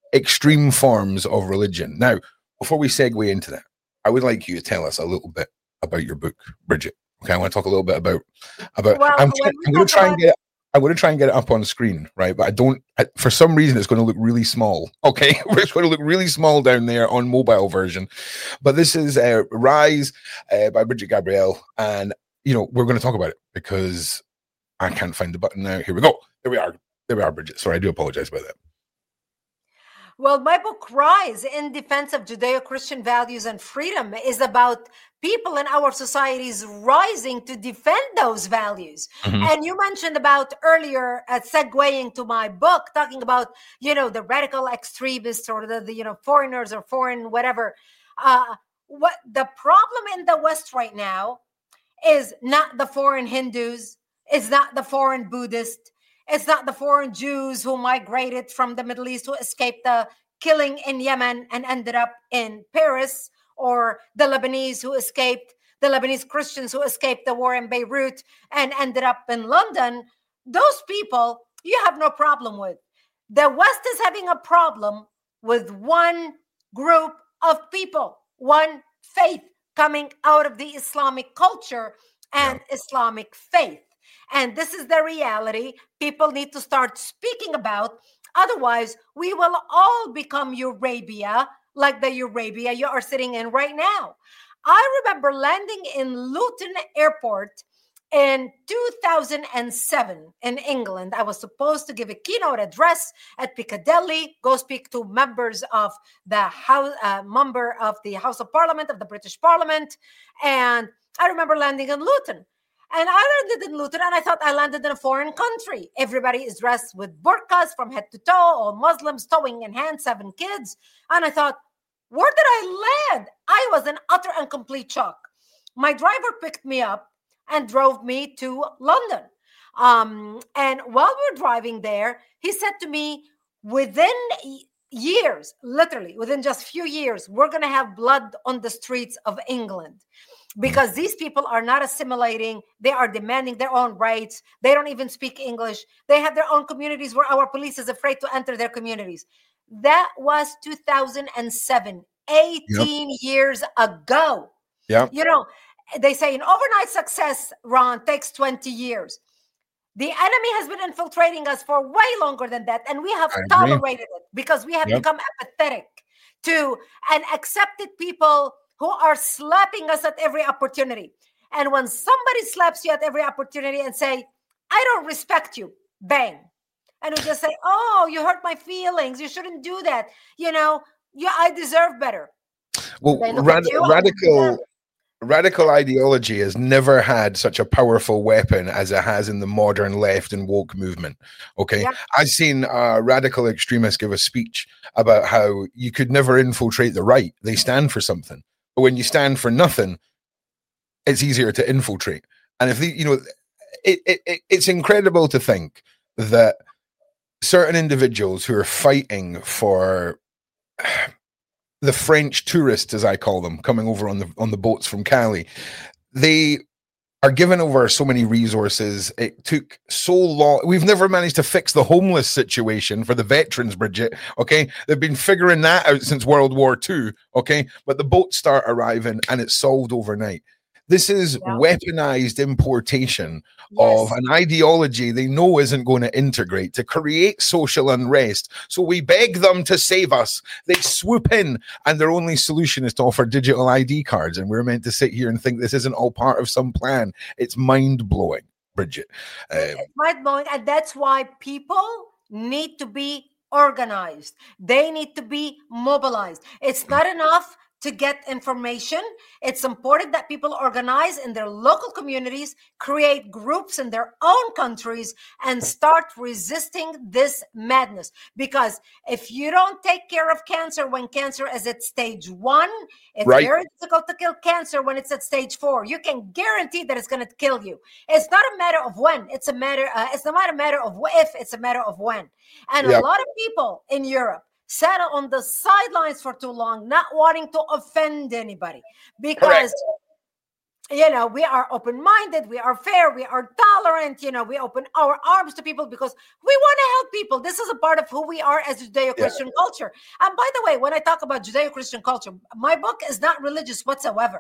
extreme forms of religion. Now, before we segue into that, I would like you to tell us a little bit about your book, Bridget. Okay, I want to talk a little bit about about. Well, I'm, when I'm we going to talk try about and get it. I'm going to try and get it up on the screen, right? But I don't. I, for some reason, it's going to look really small. Okay, it's going to look really small down there on mobile version. But this is uh, Rise uh, by Bridget Gabriel, and you know we're going to talk about it because I can't find the button now. Here we go. There we are. There we are, Bridget. Sorry, I do apologize about that. Well, my book, Rise, in Defense of Judeo-Christian Values and Freedom, is about people in our societies rising to defend those values. Mm-hmm. And you mentioned about earlier, uh, segueing to my book, talking about, you know, the radical extremists or the, the you know, foreigners or foreign whatever. Uh, what the problem in the West right now is not the foreign Hindus, it's not the foreign Buddhists, it's not the foreign Jews who migrated from the Middle East, who escaped the killing in Yemen and ended up in Paris, or the Lebanese who escaped, the Lebanese Christians who escaped the war in Beirut and ended up in London. Those people you have no problem with. The West is having a problem with one group of people, one faith coming out of the Islamic culture and yeah. Islamic faith. And this is the reality people need to start speaking about. Otherwise, we will all become Eurabia, like the Eurabia you are sitting in right now. I remember landing in Luton Airport in two thousand seven in England. I was supposed to give a keynote address at Piccadilly, go speak to members of the House, uh, member of the House of Parliament, of the British Parliament. And I remember landing in Luton. And I landed in Luton, and I thought I landed in a foreign country. Everybody is dressed with burqas from head to toe, all Muslims, towing in hand, seven kids. And I thought, where did I land? I was in utter and complete shock. My driver picked me up and drove me to London. Um, and while we were driving there, he said to me, within years, literally, within just a few years, we're going to have blood on the streets of England. Because these people are not assimilating. They are demanding their own rights. They don't even speak English. They have their own communities where our police is afraid to enter their communities. That was two thousand seven, eighteen yep. years ago. Yeah. You know, they say an overnight success, Ron, takes twenty years. The enemy has been infiltrating us for way longer than that. And we have I tolerated agree. it because we have yep. become apathetic to and accepted people who are slapping us at every opportunity. And when somebody slaps you at every opportunity and say, I don't respect you, bang. And we just say, oh, you hurt my feelings. You shouldn't do that. You know, yeah, I deserve better. Well, rad- radical radical ideology has never had such a powerful weapon as it has in the modern left and woke movement. Okay. Yeah. I've seen uh, radical extremists give a speech about how you could never infiltrate the right. They stand for something. But when you stand for nothing, it's easier to infiltrate. And if the, you know, it, it it's incredible to think that certain individuals who are fighting for the French tourists, as I call them, coming over on the on the boats from Cali, they are given over so many resources. It took so long. We've never managed to fix the homeless situation for the veterans, Bridget. Okay. They've been figuring that out since World War Two. Okay. But the boats start arriving and it's solved overnight. This is yeah. weaponized importation yes. of an ideology they know isn't going to integrate to create social unrest. So we beg them to save us. They swoop in, and their only solution is to offer digital I D cards. And we're meant to sit here and think this isn't all part of some plan. It's mind-blowing, Bridget. Um, it's mind-blowing, and that's why people need to be organized. They need to be mobilized. It's not enough to get information. It's important that people organize in their local communities, create groups in their own countries, and start resisting this madness. Because if you don't take care of cancer when cancer is at stage one, it's right. very difficult to kill cancer when it's at stage four. You can guarantee that it's going to kill you. It's not a matter of when. It's a matter. Uh, it's not a matter of if. It's a matter of when. And yep. a lot of people in Europe sat on the sidelines for too long, not wanting to offend anybody. Because Correct. you know, we are open-minded, we are fair, we are tolerant, you know, we open our arms to people because we want to help people. This is a part of who we are as a Judeo-Christian yeah. culture. And by the way, when I talk about Judeo-Christian culture, my book is not religious whatsoever.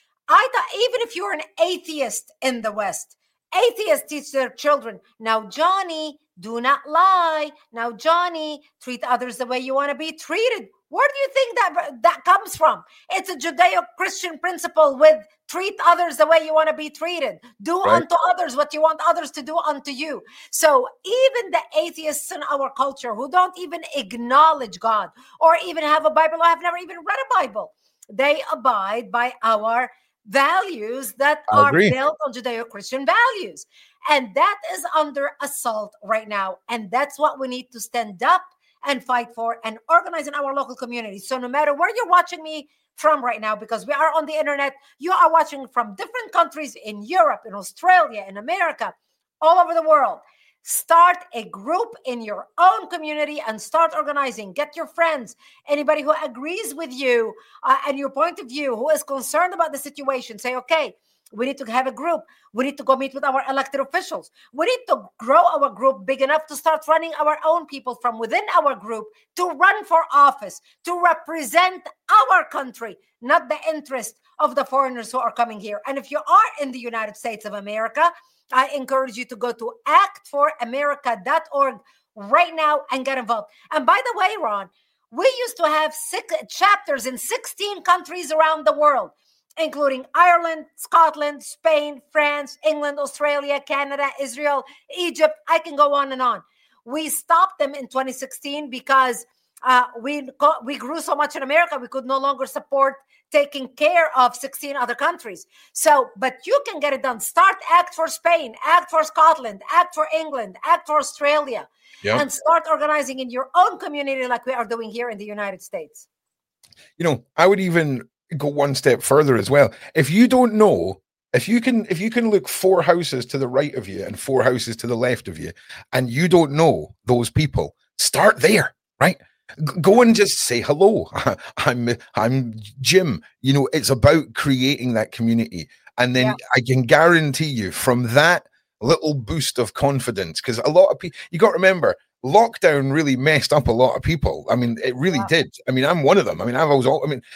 I thought even if you're an atheist in the West, atheists teach their children, now, Johnny, do not lie. Now, Johnny, treat others the way you want to be treated. Where do you think that that comes from? It's a Judeo-Christian principle with treat others the way you want to be treated. Do right. unto others what you want others to do unto you. So even the atheists in our culture who don't even acknowledge God or even have a Bible or have never even read a Bible, they abide by our values that I are agree. built on Judeo-Christian values. And that is under assault right now. And that's what we need to stand up and fight for and organize in our local communities. So no matter where you're watching me from right now, because we are on the internet, you are watching from different countries in Europe, in Australia, in America, all over the world. Start a group in your own community and start organizing. Get your friends, anybody who agrees with you uh, and your point of view, who is concerned about the situation. Say, okay, we need to have a group. We need to go meet with our elected officials. We need to grow our group big enough to start running our own people from within our group to run for office, to represent our country, not the interest of the foreigners who are coming here. And if you are in the United States of America, I encourage you to go to act for america dot org right now and get involved. And by the way, Ron, we used to have six chapters in sixteen countries around the world, including Ireland, Scotland, Spain, France, England, Australia, Canada, Israel, Egypt. I can go on and on. We stopped them in twenty sixteen because uh, we, we grew so much in America, we could no longer support taking care of sixteen other countries. So, but you can get it done. Start Act for Spain, Act for Scotland, Act for England, Act for Australia, yep. and start organizing in your own community like we are doing here in the United States. You know, I would even go one step further as well. If you don't know, if you can, if you can look four houses to the right of you and four houses to the left of you, and you don't know those people, start there, right? Go and just say hello. I'm I'm Jim. You know, it's about creating that community, and then yeah. I can guarantee you from that little boost of confidence, because a lot of people, you got to remember, lockdown really messed up a lot of people. I mean, it really yeah. did. I mean, I'm one of them. I mean, I've always, I mean,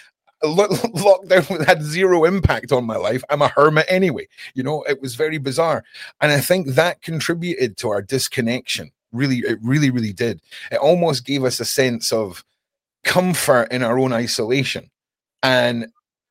lockdown had zero impact on my life. I'm a hermit anyway. You know, it was very bizarre, and I think that contributed to our disconnection. Really, it really, really did. It almost gave us a sense of comfort in our own isolation. And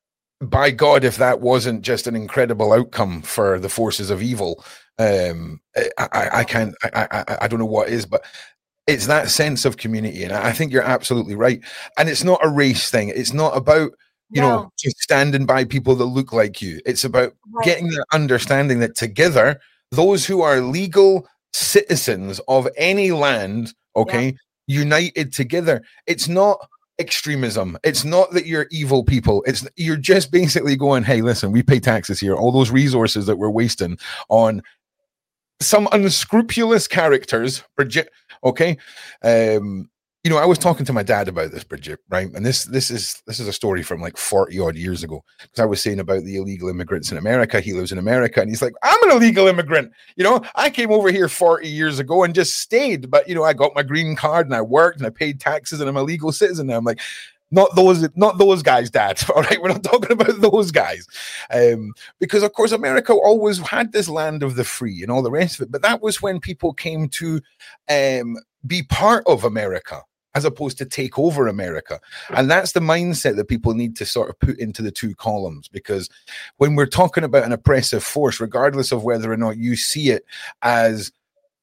by God, if that wasn't just an incredible outcome for the forces of evil, um, I, I, I can't, I, I, I don't know what is, but it's that sense of community. And I think you're absolutely right. And it's not a race thing. It's not about, you no. know, just standing by people that look like you. It's about right. getting the understanding that together, those who are legal citizens of any land, okay, yeah. united together. It's not extremism. It's not that you're evil people. It's you're just basically going, hey, listen, we pay taxes here. All those resources that we're wasting on some unscrupulous characters, Bridget, okay? Um, you know, I was talking to my dad about this, Bridget, right? And this this is this is a story from like forty odd years ago. Because I was saying about the illegal immigrants in America. He lives in America, and he's like, I'm an illegal immigrant. You know, I came over here forty years ago and just stayed. But you know, I got my green card and I worked and I paid taxes and I'm a legal citizen now. I'm like, not those, not those guys, Dad. All right, we're not talking about those guys, um, because of course America always had this land of the free and all the rest of it. But that was when people came to um, be part of America, as opposed to take over America. And that's the mindset that people need to sort of put into the two columns, because when we're talking about an oppressive force, regardless of whether or not you see it as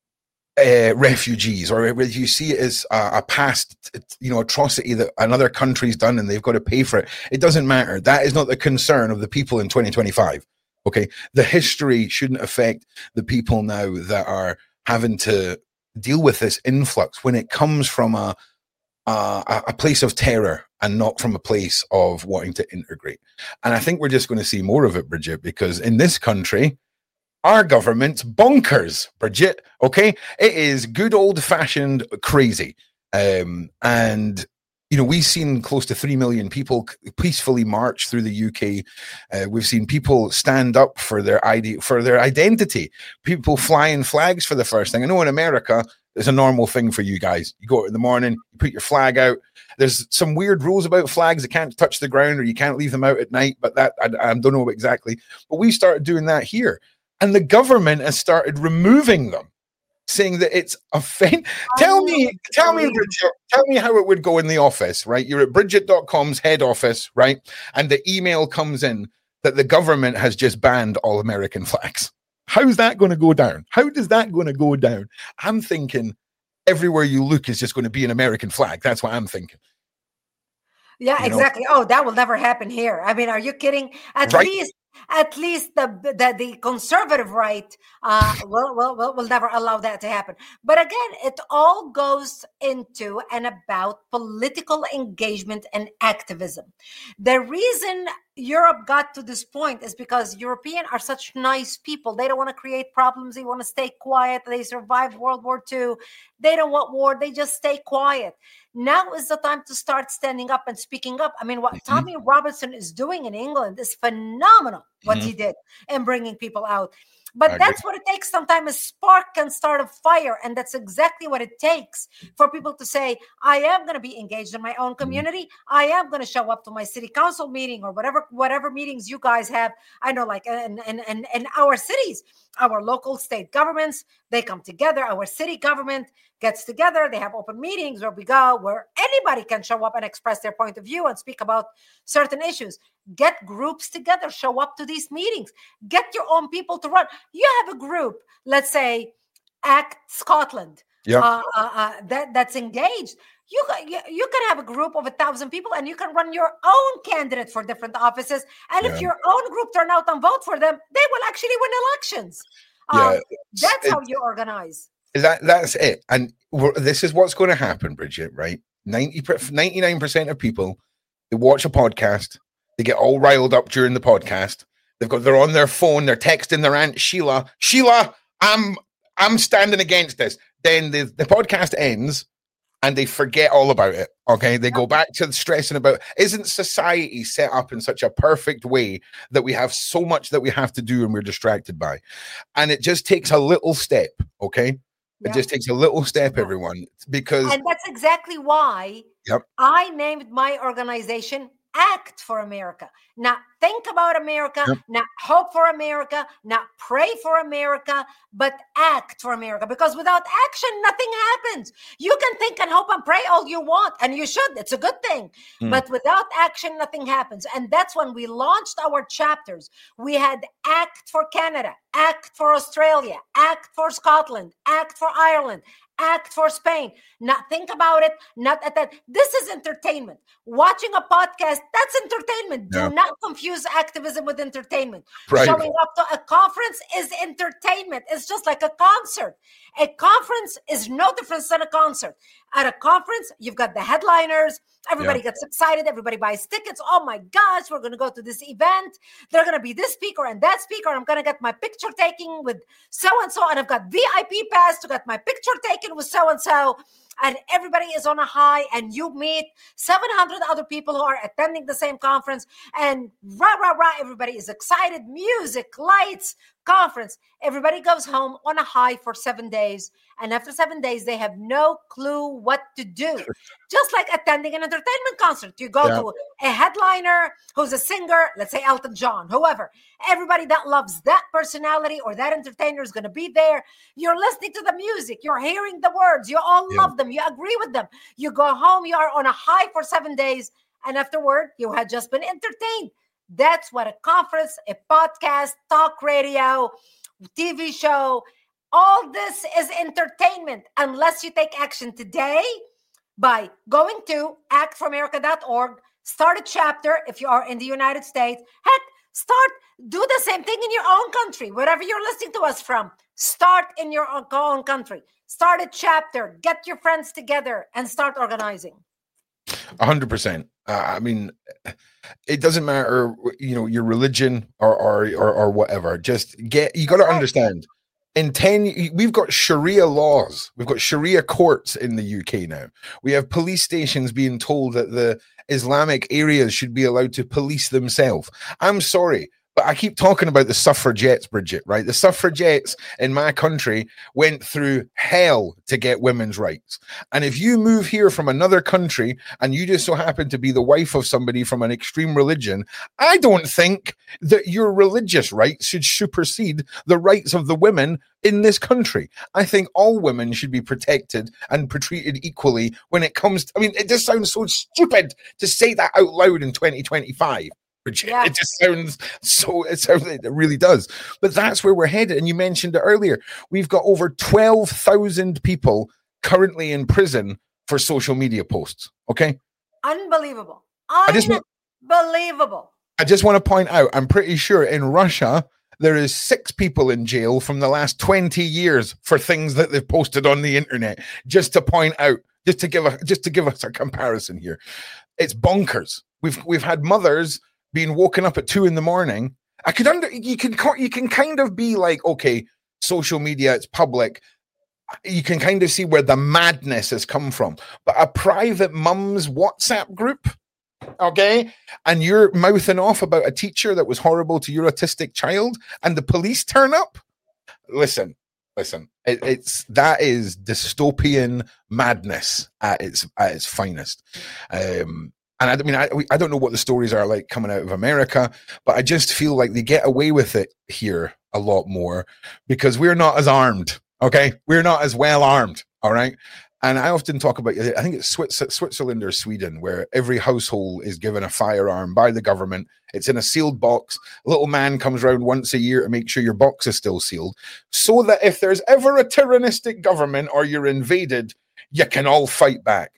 uh, refugees or whether you see it as a, a past, you know, atrocity that another country's done and they've got to pay for it, it doesn't matter. That is not the concern of the people in twenty twenty-five. Okay. The history shouldn't affect the people now that are having to deal with this influx when it comes from a Uh, a place of terror and not from a place of wanting to integrate. And I think we're just going to see more of it, Bridget, because in this country, our government's bonkers, Bridget, okay? It is good old-fashioned crazy. Um, and you know, we've seen close to three million people peacefully march through the U K. Uh, we've seen people stand up for their I D, for their identity. People flying flags for the first thing. I know in America, it's a normal thing for you guys. You go out in the morning, you put your flag out. There's some weird rules about flags. They can't touch the ground or you can't leave them out at night, but that, I, I don't know exactly. But we started doing that here. And the government has started removing them, saying that it's offensive. Tell me, tell me, Bridget, tell me how it would go in the office, right? You're at Bridget dot com's head office, right? And the email comes in that the government has just banned all American flags. How's that going to go down? How does that going to go down? I'm thinking everywhere you look is just going to be an American flag. That's what I'm thinking. Yeah, you exactly. Know? Oh, that will never happen here. I mean, are you kidding? At right? least At least the the, the conservative right uh, will, will, will, will never allow that to happen. But again, it all goes into and about political engagement and activism. The reason Europe got to this point is because Europeans are such nice people. They don't want to create problems. They want to stay quiet. They survived World War Two. They don't want war. They just stay quiet. Now is the time to start standing up and speaking up. I mean, what mm-hmm. Tommy Robinson is doing in England is phenomenal, what mm-hmm. he did in bringing people out. But I that's agree. What it takes. Sometimes a spark can start a fire. And that's exactly what it takes for people to say, I am going to be engaged in my own community. Mm-hmm. I am going to show up to my city council meeting or whatever whatever meetings you guys have. I know, like in, in, in, in our cities, our local state governments, they come together. Our city government gets together. They have open meetings where we go, where anybody can show up and express their point of view and speak about certain issues. Get groups together, show up to these meetings, get your own people to run. You have a group, let's say ACT Scotland, yep. uh, uh, uh, that, that's engaged. You, you, you can have a group of a thousand people and you can run your own candidate for different offices. And yeah. if your own group turn out and vote for them, they will actually win elections. Yeah, um, that's how you organize. That That's it. And this is what's going to happen, Bridget, right? ninety, ninety-nine percent of people, they watch a podcast, they get all riled up during the podcast. They've got, they're on their phone, they're texting their Aunt Sheila, Sheila, I'm I'm standing against this. Then the, the podcast ends and they forget all about it. Okay. They go back to stressing about, isn't society set up in such a perfect way that we have so much that we have to do and we're distracted by? And it just takes a little step. Okay. It yeah. just takes a little step, everyone, because... And that's exactly why yep. I named my organization Act for America. Not think about America, yep. not hope for America, not pray for America, but act for America. Because without action, nothing happens. You can think and hope and pray all you want, and you should. It's a good thing. Mm. But without action, nothing happens. And that's when we launched our chapters. We had Act for Canada, Act for Australia, Act for Scotland, Act for Ireland, Act for Spain. Not think about it. Not at that. This is entertainment. Watching a podcast, that's entertainment. Yeah. Do not confuse activism with entertainment. Right. Showing up to a conference is entertainment. It's just like a concert. A conference is no different than a concert. At a conference, you've got the headliners. Everybody yeah. gets excited. Everybody buys tickets. Oh my gosh, we're going to go to this event. They're going to be this speaker and that speaker. I'm going to get my picture taken with so-and-so. And I've got V I P pass to get my picture taken with so-and-so. And everybody is on a high, and you meet seven hundred other people who are attending the same conference, and rah, rah, rah, everybody is excited, music, lights, conference. Everybody goes home on a high for seven days. And after seven days, they have no clue what to do. Just like attending an entertainment concert. You go yeah. to a headliner who's a singer, let's say Elton John, whoever. Everybody that loves that personality or that entertainer is going to be there. You're listening to the music. You're hearing the words. You all yeah. love them. You agree with them. You go home. You are on a high for seven days. And afterward, you had just been entertained. That's what a conference, a podcast, talk radio, T V show, all this is entertainment unless you take action today by going to act for america dot org, start a chapter if you are in the United States. Heck, start, do the same thing in your own country, wherever you're listening to us from. Start in your own country. Start a chapter, get your friends together, and start organizing. A hundred percent. I mean, it doesn't matter, you know, your religion or or or, or whatever. Just get. You got to understand. In ten, we've got Sharia laws. We've got Sharia courts in the U K now. We have police stations being told that the Islamic areas should be allowed to police themselves. I'm sorry, but I keep talking about the suffragettes, Bridget, right? The suffragettes in my country went through hell to get women's rights. And if you move here from another country and you just so happen to be the wife of somebody from an extreme religion, I don't think that your religious rights should supersede the rights of the women in this country. I think all women should be protected and treated equally when it comes to, I mean, it just sounds so stupid to say that out loud in twenty twenty-five. Yeah. It just sounds so, it sounds, it really does. But that's where we're headed. And you mentioned it earlier. We've got over twelve thousand people currently in prison for social media posts. Okay. Unbelievable. Unbelievable. I I just want to point out, I'm pretty sure in Russia, there is six people in jail from the last twenty years for things that they've posted on the internet. Just to point out, just to give a, just to give us a comparison here. It's bonkers. We've, we've had mothers being woken up at two in the morning. I could under you can you can kind of be like, okay, social media, it's public. You can kind of see where the madness has come from. But a private mum's WhatsApp group, okay, and you're mouthing off about a teacher that was horrible to your autistic child, and the police turn up. Listen, listen, it, it's that is dystopian madness at its at its finest. Um, And I mean, I, I don't know what the stories are like coming out of America, but I just feel like they get away with it here a lot more because we're not as armed, okay? We're not as well armed, all right? And I often talk about, I think it's Switzerland or Sweden, where every household is given a firearm by the government. It's in a sealed box. A little man comes around once a year to make sure your box is still sealed, so that if there's ever a tyrannistic government or you're invaded, you can all fight back.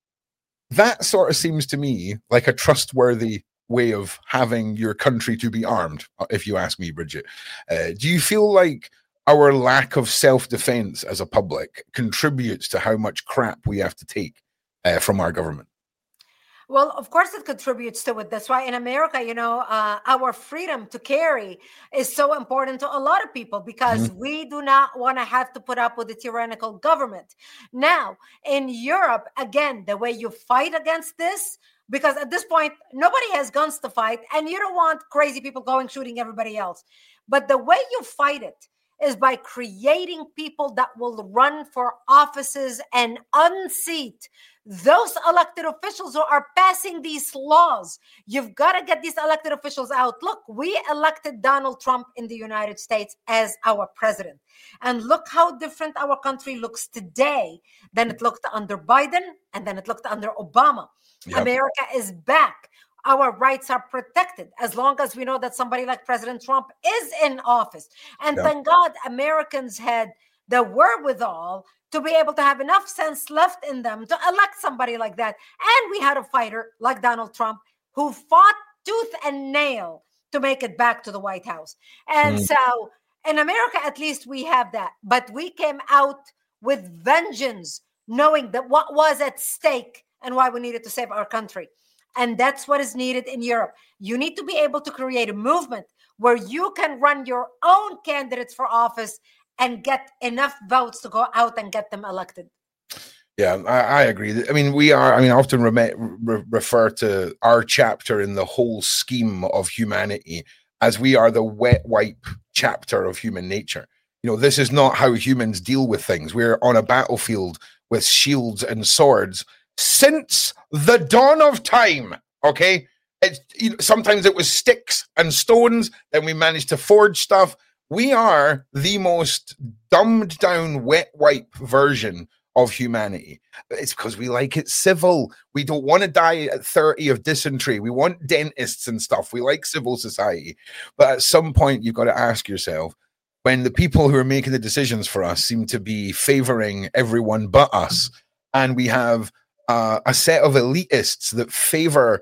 That sort of seems to me like a trustworthy way of having your country to be armed, if you ask me, Bridget. Uh, do you feel like our lack of self-defense as a public contributes to how much crap we have to take uh, from our government? Well, of course it contributes to it. That's why in America, you know, uh, our freedom to carry is so important to a lot of people because mm-hmm. we do not want to have to put up with a tyrannical government. Now, in Europe, again, the way you fight against this, because at this point, nobody has guns to fight, and you don't want crazy people going shooting everybody else. But the way you fight it is by creating people that will run for offices and unseat those elected officials who are passing these laws. You've got to get these elected officials out. Look, we elected Donald Trump in the United States as our president. And look how different our country looks today than it looked under Biden and then it looked under Obama. Yep. America is back. Our rights are protected as long as we know that somebody like President Trump is in office. And yep. thank God Americans had the wherewithal to be able to have enough sense left in them to elect somebody like that. And we had a fighter like Donald Trump who fought tooth and nail to make it back to the White House. And mm. so in America, at least we have that. But we came out with vengeance, knowing that what was at stake and why we needed to save our country. And that's what is needed in Europe. You need to be able to create a movement where you can run your own candidates for office and get enough votes to go out and get them elected. Yeah, I, I agree. I mean, we are, I mean, I often re- re- refer to our chapter in the whole scheme of humanity as we are the wet wipe chapter of human nature. You know, this is not how humans deal with things. We're on a battlefield with shields and swords since the dawn of time, okay? It's, you know, sometimes it was sticks and stones, then we managed to forge stuff. We are the most dumbed down wet wipe version of humanity. It's because we like it civil. We don't want to die at thirty of dysentery. We want dentists and stuff. We like civil society. But at some point, you've got to ask yourself, when the people who are making the decisions for us seem to be favoring everyone but us, and we have uh, a set of elitists that favor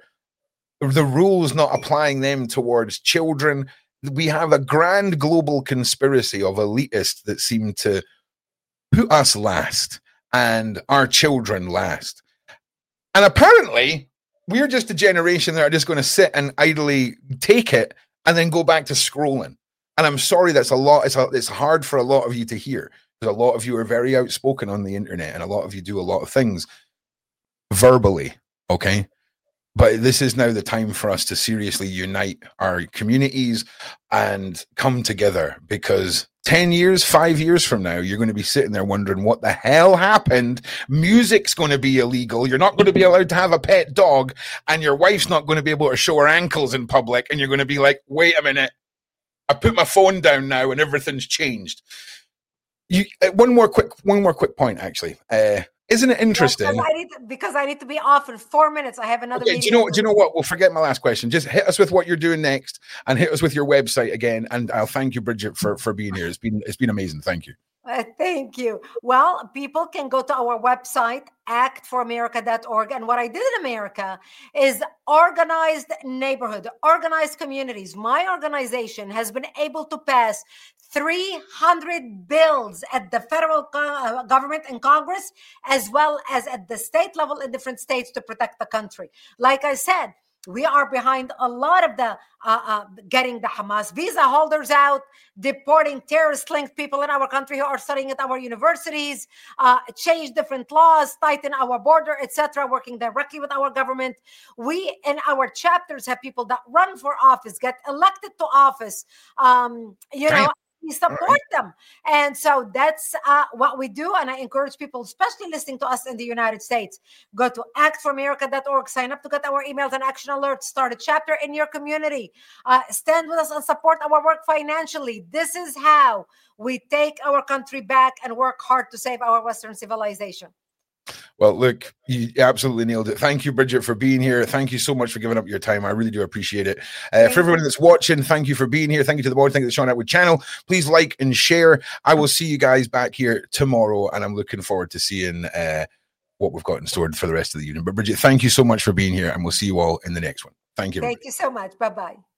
the rules not applying them towards children, we have a grand global conspiracy of elitists that seem to put us last and our children last. And apparently, we're just a generation that are just going to sit and idly take it and then go back to scrolling. And I'm sorry, that's a lot. It's, a, it's hard for a lot of you to hear, because a lot of you are very outspoken on the internet, and a lot of you do a lot of things verbally, okay? But this is now the time for us to seriously unite our communities and come together, because ten years, five years from now, you're going to be sitting there wondering what the hell happened. Music's going to be illegal. You're not going to be allowed to have a pet dog, and your wife's not going to be able to show her ankles in public. And you're going to be like, wait a minute, I put my phone down now and everything's changed. You, uh, one more quick, one more quick point, actually. Uh, Isn't it interesting? Because I, need to, because I need to be off in four minutes. I have another okay, meeting. Do you know? Do you know what? We'll forget my last question. Just hit us with what you're doing next, and hit us with your website again. And I'll thank you, Bridget, for for being here. It's been it's been amazing. Thank you. Uh, thank you. Well, people can go to our website, act for america dot org. And what I did in America is organized neighborhood, organized communities. My organization has been able to pass three hundred bills at the federal co- government and Congress, as well as at the state level in different states, to protect the country. Like I said, we are behind a lot of the uh, uh, getting the Hamas visa holders out, deporting terrorist-linked people in our country who are studying at our universities, uh, change different laws, tighten our border, et cetera, working directly with our government. We, in our chapters, have people that run for office, get elected to office, um, you know, we support them. And so that's uh, what we do. And I encourage people, especially listening to us in the United States, go to act for america dot org, sign up to get our emails and action alerts, start a chapter in your community, uh, stand with us and support our work financially. This is how we take our country back and work hard to save our Western civilization. Well, look, you absolutely nailed it. Thank you, Bridget, for being here. Thank you so much for giving up your time. I really do appreciate it. Uh, for everyone that's watching, thank you for being here. Thank you to the board. Thank you to the Sean Atwood channel. Please like and share. I will see you guys back here tomorrow, and I'm looking forward to seeing uh, what we've got in store for the rest of the evening. But Bridget, thank you so much for being here, and we'll see you all in the next one. Thank you. Thank you so much. Bye-bye.